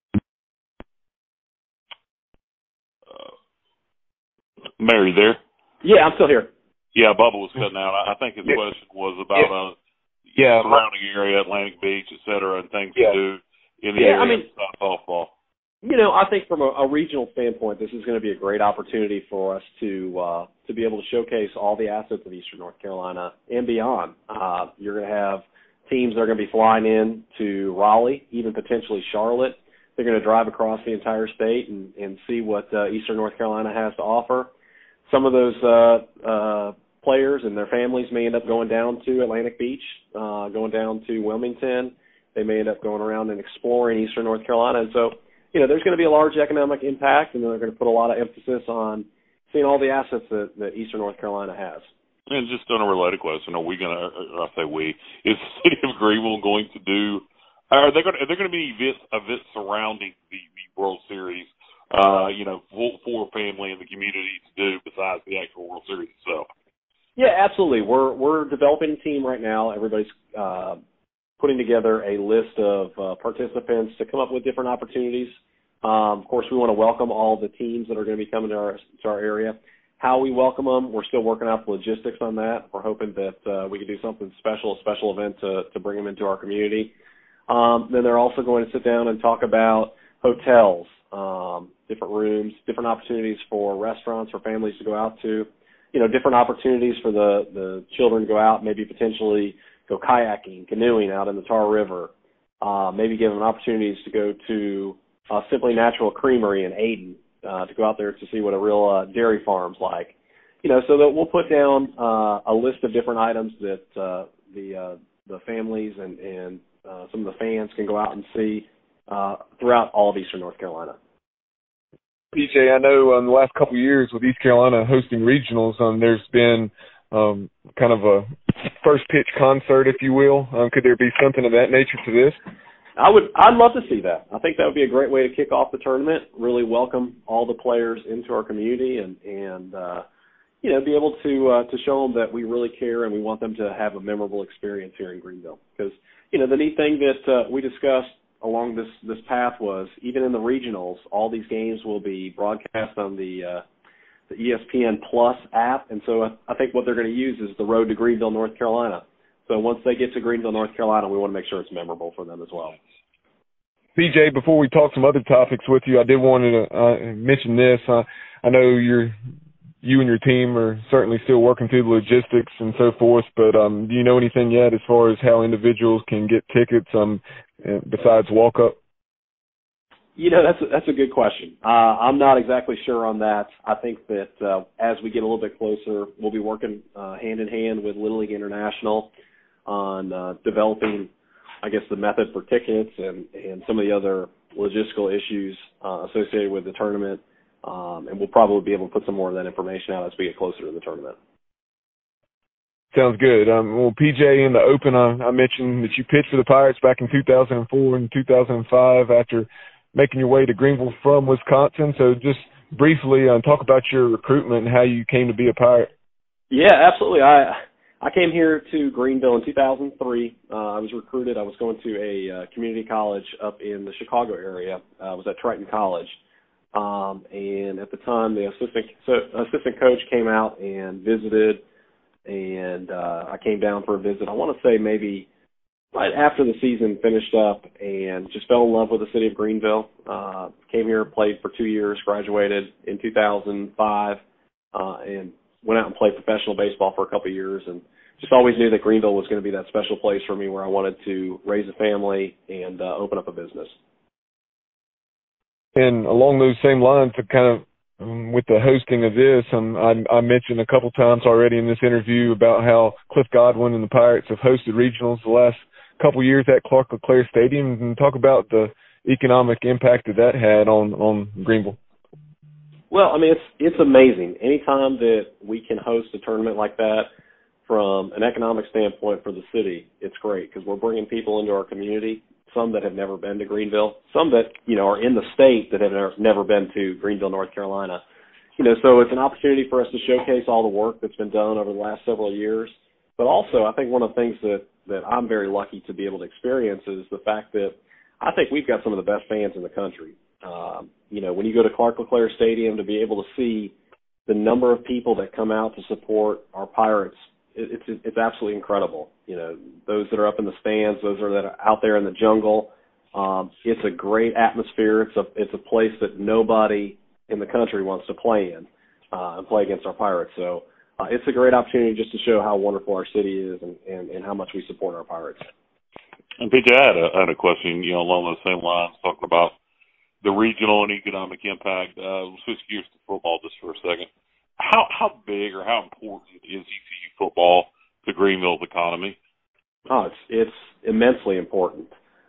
Mary, there? Yeah, I'm still here. Yeah, Bubba was cutting out. I think his question was about surrounding area, Atlantic Beach, et cetera, and things to do in the area of softball. I think from a regional standpoint, this is going to be a great opportunity for us to be able to showcase all the assets of Eastern North Carolina and beyond. You're going to have teams that are going to be flying in to Raleigh, even potentially Charlotte. They're going to drive across the entire state and see what Eastern North Carolina has to offer. Some of those players and their families may end up going down to Atlantic Beach, going down to Wilmington. They may end up going around and exploring Eastern North Carolina. And so, there's going to be a large economic impact, and they're going to put a lot of emphasis on seeing all the assets that Eastern North Carolina has. And just on a related question, are we going to, I say we, is the city of Greenville going to do, are there going to be events surrounding the World Series, for family and the community to do besides the actual World Series itself? Yeah, absolutely. We're developing a team right now. Everybody's putting together a list of participants to come up with different opportunities. Of course, we want to welcome all the teams that are going to be coming to our area. How we welcome them, we're still working out the logistics on that. We're hoping that we can do something special, a special event to bring them into our community. Then they're also going to sit down and talk about hotels, different rooms, different opportunities for restaurants for families to go out to, different opportunities for the children to go out, maybe potentially go kayaking, canoeing out in the Tar River, maybe give them opportunities to go to Simply Natural Creamery in Ayden, to go out there to see what a real dairy farm's like. So that we'll put down a list of different items that the families and some of the fans can go out and see throughout all of Eastern North Carolina. PJ, I know in the last couple of years with East Carolina hosting regionals, there's been kind of a first pitch concert, if you will. Could there be something of that nature to this? I'd love to see that. I think that would be a great way to kick off the tournament, really welcome all the players into our community and be able to show them that we really care and we want them to have a memorable experience here in Greenville. Because, the neat thing that we discussed along this path was even in the regionals, all these games will be broadcast on the ESPN Plus app. And so I think what they're going to use is the road to Greenville, North Carolina. So once they get to Greenville, North Carolina, we want to make sure it's memorable for them as well. PJ, before we talk some other topics with you, I did want to mention this. I know you and your team are certainly still working through the logistics and so forth, but do you know anything yet as far as how individuals can get tickets besides walk-up? That's a good question. I'm not exactly sure on that. I think that as we get a little bit closer, we'll be working hand in hand with Little League International on developing, I guess, the method for tickets and some of the other logistical issues associated with the tournament. And we'll probably be able to put some more of that information out as we get closer to the tournament. Sounds good. Well, PJ, in the Open, I mentioned that you pitched for the Pirates back in 2004 and 2005 after making your way to Greenville from Wisconsin. So just briefly talk about your recruitment and how you came to be a Pirate. Yeah, absolutely. I came here to Greenville in 2003. I was recruited. I was going to a community college up in the Chicago area. I was at Triton College. And at the time, the assistant coach came out and visited, and I came down for a visit. I want to say maybe right after the season finished up, and just fell in love with the city of Greenville. Came here, played for 2 years, graduated in 2005, and went out and played professional baseball for a couple of years, and just always knew that Greenville was going to be that special place for me where I wanted to raise a family and open up a business. And along those same lines, to kind of with the hosting of this, I mentioned a couple times already in this interview about how Cliff Godwin and the Pirates have hosted regionals the last couple years at Clark LeClaire Stadium, and talk about the economic impact that had on Greenville. Well, I mean, it's amazing. Anytime that we can host a tournament like that from an economic standpoint for the city, it's great because we're bringing people into our community, some that have never been to Greenville, some that, are in the state that have never been to Greenville, North Carolina. So it's an opportunity for us to showcase all the work that's been done over the last several years. But also, I think one of the things that I'm very lucky to be able to experience is the fact that I think we've got some of the best fans in the country. When you go to Clark LeClaire Stadium, to be able to see the number of people that come out to support our Pirates, it's absolutely incredible. Those that are up in the stands, those that are out there in the jungle. It's a great atmosphere. It's a place that nobody in the country wants to play in and play against our Pirates. So it's a great opportunity just to show how wonderful our city is and how much we support our Pirates. And PJ, I had a question, along those same lines, talking about the regional and economic impact. We'll switch gears to football just for a second. How big or how important is ECU football to Greenville's economy? Oh, it's immensely important.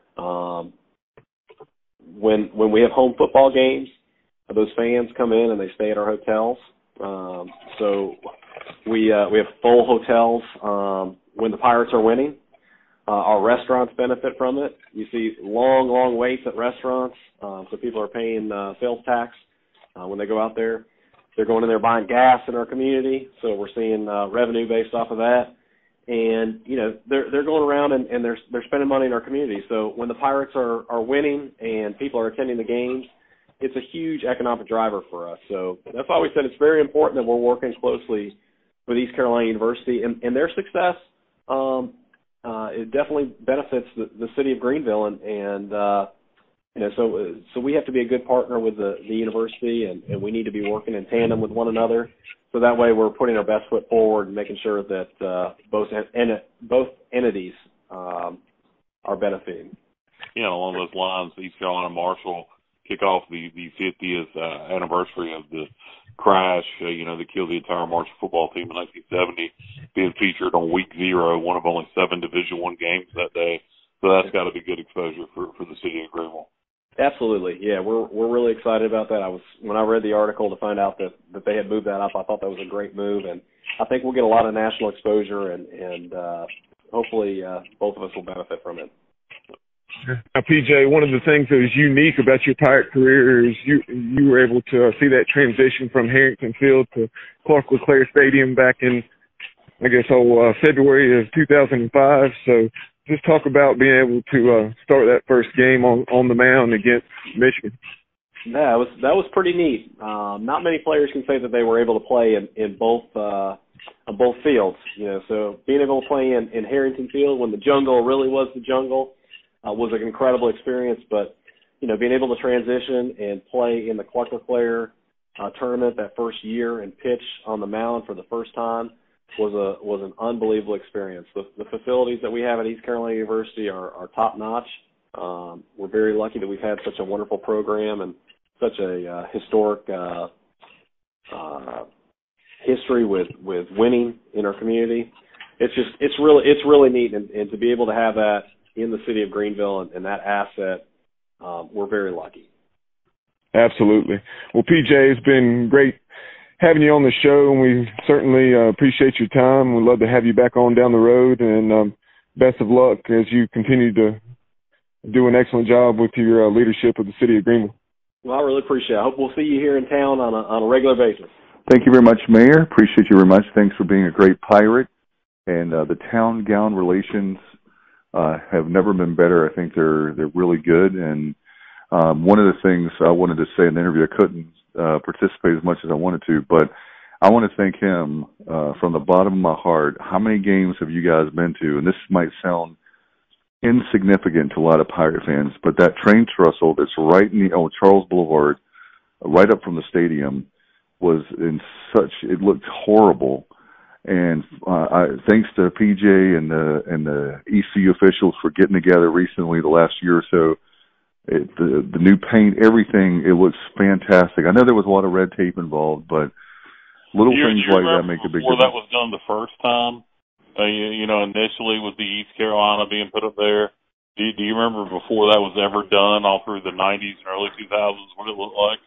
When we have home football games, those fans come in and they stay at our hotels. So we have full hotels when the Pirates are winning. Our restaurants benefit from it. You see long waits at restaurants, so people are paying sales tax when they go out there. They're going in there buying gas in our community, so we're seeing revenue based off of that. And they're going around and they're spending money in our community. So when the Pirates are winning and people are attending the games, it's a huge economic driver for us. So that's why we said it's very important that we're working closely with East Carolina University and their success. It definitely benefits the city of Greenville, and so we have to be a good partner with the university, and we need to be working in tandem with one another. So that way we're putting our best foot forward and making sure that both entities are benefiting. Yeah, along those lines, East Carolina Marshall kick off the 50th anniversary of the crash, that killed the entire Marshall football team in 1970, being featured on week 0, one of only 7 Division I games that day. So that's got to be good exposure for the city of Greenville. Absolutely, yeah. We're really excited about that. When I read the article to find out that they had moved that up, I thought that was a great move, and I think we'll get a lot of national exposure, and hopefully both of us will benefit from it. Now, PJ, one of the things that is unique about your Pirate career is you were able to see that transition from Harrington Field to Clark LeClaire Stadium back in, February of 2005. So just talk about being able to start that first game on the mound against Michigan. Yeah, that was pretty neat. Not many players can say that they were able to play in both fields. So being able to play in Harrington Field when the jungle really was the jungle was an incredible experience. But being able to transition and play in the Clark LeClaire tournament that first year and pitch on the mound for the first time was an unbelievable experience. The facilities that we have at East Carolina University are top notch. We're very lucky that we've had such a wonderful program and such a historic history with winning in our community. It's really neat, and to be able to have that in the city of Greenville and that asset, we're very lucky. Absolutely. Well, PJ, it's been great having you on the show, and we certainly appreciate your time. We'd love to have you back on down the road, and best of luck as you continue to do an excellent job with your leadership of the city of Greenville. Well, I really appreciate it. I hope we'll see you here in town on a regular basis. Thank you very much, Mayor. Appreciate you very much. Thanks for being a great pirate. And the town gown relations have never been better. I think they're really good. And one of the things I wanted to say in the interview, I couldn't participate as much as I wanted to, but I want to thank him from the bottom of my heart. How many games have you guys been to? And this might sound insignificant to a lot of Pirate fans, but that train trestle that's right in the Charles Boulevard, right up from the stadium, was it looked horrible. And thanks to PJ and the ECU officials for getting together recently, the last year or so, the new paint, everything, it looks fantastic. I know there was a lot of red tape involved, but little things like that make a big difference. Before that was done the first time, initially with the East Carolina being put up there, do you remember before that was ever done, all through the 90s and early 2000s, what it looked like?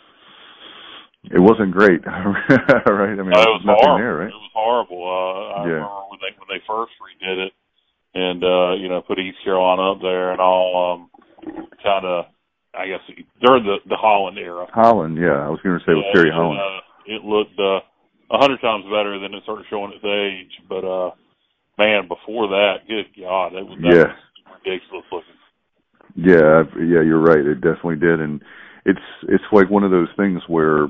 It wasn't great, right? I mean, it was horrible. There, right? It was horrible. I remember when they first redid it, and put East Carolina up there and all. Kind of, I guess during the Holland era. Holland, yeah, I was going to say it was Terry Holland. It looked 100 times better than it started showing its age, but man, before that, good God, that was ridiculous looking. Yeah, you're right. It definitely did, and it's like one of those things where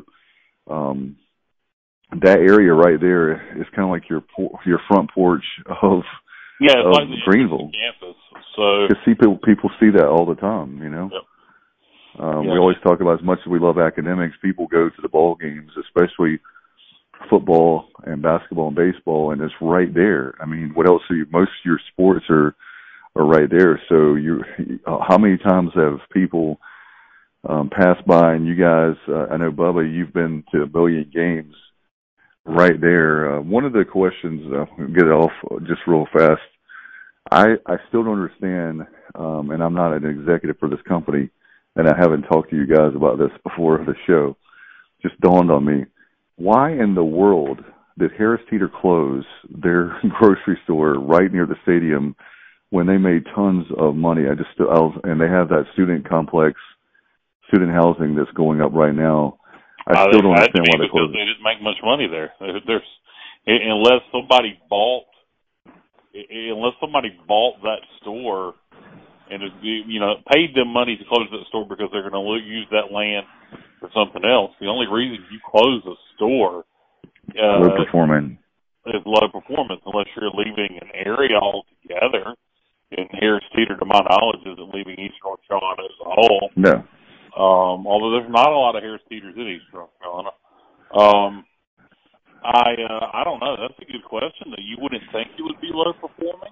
that area right there is kind of like your front porch of like Greenville campus. So people see that all the time, you know. Yep. We always talk about, as much as we love academics, people go to the ball games, especially football and basketball and baseball, and it's right there. I mean, what else? Most of your sports are right there. So how many times have people passed by, and you guys, I know, Bubba, you've been to a billion games right there. One of the questions, I'll get it off just real fast. I still don't understand, and I'm not an executive for this company, and I haven't talked to you guys about this before the show. Just dawned on me. Why in the world did Harris Teeter close their grocery store right near the stadium when they made tons of money? And they have that student housing that's going up right now. I still don't understand why they closed it. They didn't make much money there. Unless somebody bought that store and paid them money to close that store because they're going to use that land for something else. The only reason you close a store low performing is low performance, unless you're leaving an area altogether. And Harris Teeter, to my knowledge, isn't leaving East North Carolina as a whole. No. Although there's not a lot of Harris Teeters in East North Carolina. I don't know. That's a good question. You wouldn't think it would be low performing.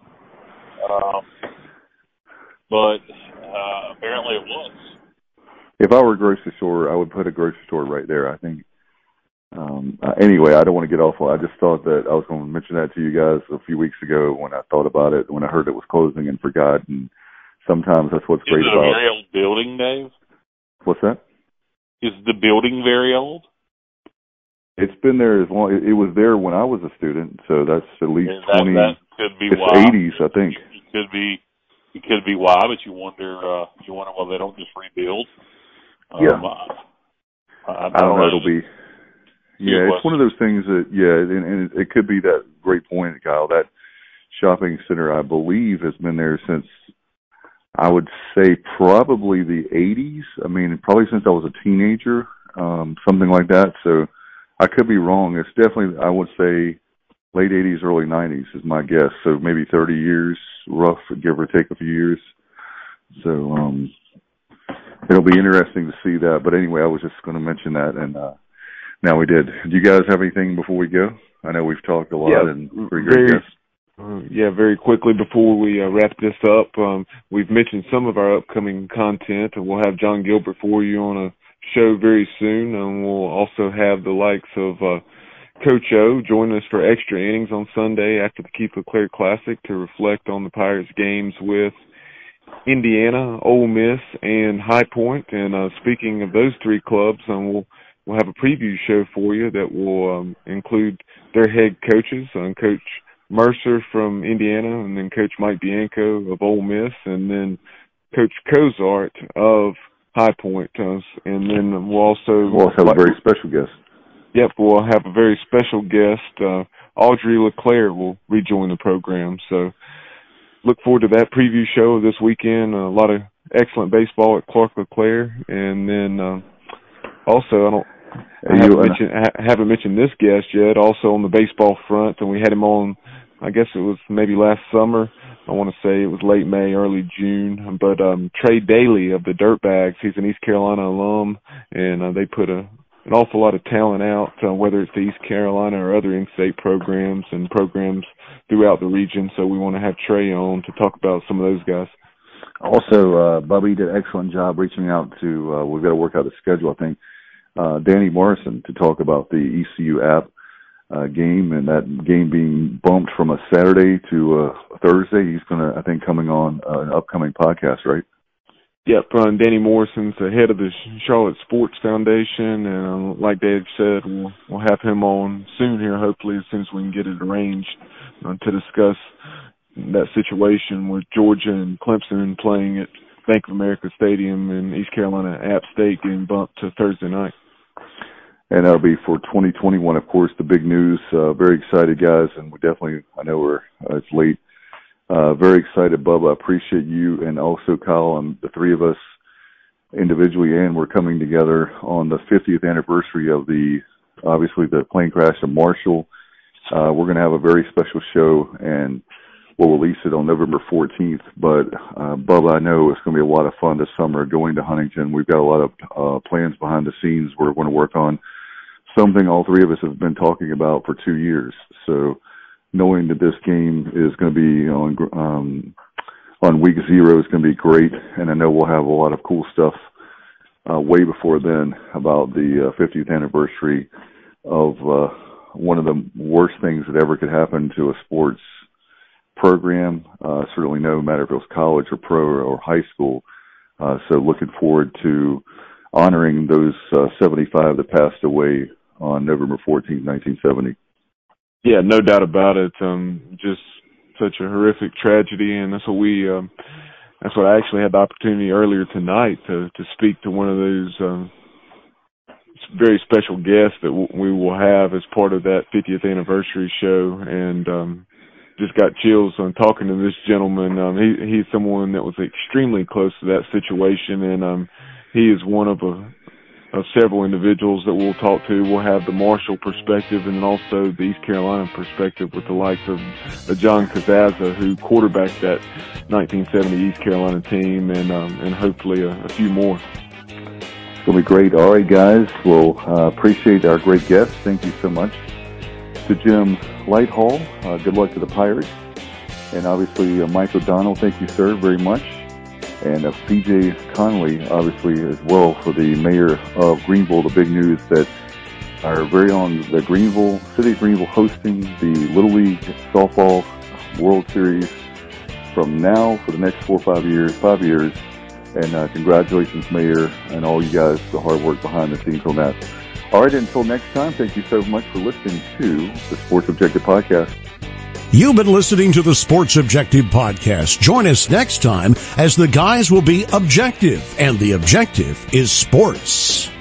But apparently it was. If I were a grocery store, I would put a grocery store right there, I think. Anyway, I don't want to get off. I just thought that I was going to mention that to you guys a few weeks ago when I thought about it, when I heard it was closing and forgot. And sometimes that's what's great about it. Is it a very old building, Dave? What's that? Is the building very old? It's been there as long. It was there when I was a student, so that's at least 20. That could be it's why. 80s, I think. It could be why, but you wonder why they don't just rebuild. Yeah. I don't know. It'll be. Yeah, it's one of those things that, and it could be that great point, Kyle. That shopping center, I believe, has been there since, I would say, probably the 80s. I mean, probably since I was a teenager, something like that. So I could be wrong. It's definitely, I would say, late 80s, early 90s is my guess. So maybe 30 years, rough, give or take a few years. So it'll be interesting to see that. But anyway, I was just going to mention that, and now we did. Do you guys have anything before we go? I know we've talked a lot and pretty great guests. Very quickly before we wrap this up, we've mentioned some of our upcoming content, and we'll have John Gilbert for you on a show very soon, and we'll also have the likes of Coach O join us for extra innings on Sunday after the Keith LeClaire Classic to reflect on the Pirates games with Indiana, Ole Miss, and High Point. And speaking of those three clubs, we'll have a preview show for you that will include their head coaches, Coach Mercer from Indiana, and then Coach Mike Bianco of Ole Miss, and then Coach Cozart of High Point. And then we'll also have a very special guest. Yep, we'll have a very special guest. Audrey LeClaire will rejoin the program. So look forward to that preview show this weekend. A lot of excellent baseball at Clark LeClaire. And then also, I haven't mentioned this guest yet, also on the baseball front, and we had him on, I guess it was maybe last summer. I want to say it was late May, early June. But Trey Daly of the Dirtbags, he's an East Carolina alum, and they put an awful lot of talent out, whether it's the East Carolina or other in-state programs and programs throughout the region. So we want to have Trey on to talk about some of those guys. Also, Bubby did an excellent job reaching out to, we've got to work out a schedule, I think, Danny Morrison to talk about the ECU app game, and that game being bumped from a Saturday to a Thursday. He's going to, I think, coming on an upcoming podcast, right? Yep, Danny Morrison's the head of the Charlotte Sports Foundation, and like Dave said, we'll have him on soon here, hopefully, as soon as we can get it arranged to discuss that situation with Georgia and Clemson playing at Bank of America Stadium and East Carolina App State getting bumped to Thursday night. And that'll be for 2021, of course, the big news. Very excited, guys, and we definitely, I know it's late. Very excited, Bubba. I appreciate you, and also Kyle, and the three of us individually, and we're coming together on the 50th anniversary of obviously the plane crash of Marshall. We're going to have a very special show, and we'll release it on November 14th. But Bubba, I know it's going to be a lot of fun this summer going to Huntington. We've got a lot of plans behind the scenes we're going to work on. Something all three of us have been talking about for 2 years. So knowing that this game is going to be on week 0 is going to be great, and I know we'll have a lot of cool stuff way before then about the 50th anniversary of one of the worst things that ever could happen to a sports program. Certainly no matter if it was college or pro or high school. So looking forward to honoring those 75 that passed away on November 14th, 1970. Yeah, no doubt about it. Just such a horrific tragedy, and that's what I actually had the opportunity earlier tonight to speak to one of those very special guests that we will have as part of that 50th anniversary show, and just got chills on talking to this gentleman. He's someone that was extremely close to that situation, and he is one of several individuals that we'll talk to. We'll have the Marshall perspective and also the East Carolina perspective with the likes of John Cazazza, who quarterbacked that 1970 East Carolina team, and hopefully a few more. It's going to be great. All right, guys. We'll appreciate our great guests. Thank you so much to Jim Lighthall. Good luck to the Pirates. And obviously, Mike O'Donnell, thank you, sir, very much. And C.J. Connolly, obviously, as well, for the mayor of Greenville. The big news that our very own the City of Greenville hosting the Little League Softball World Series from now for the next 4 or 5 years. And congratulations, Mayor, and all you guys, the hard work behind the scenes on that. All right, until next time, thank you so much for listening to the Sports Objective Podcast. You've been listening to the Sports Objective Podcast. Join us next time as the guys will be objective, and the objective is sports.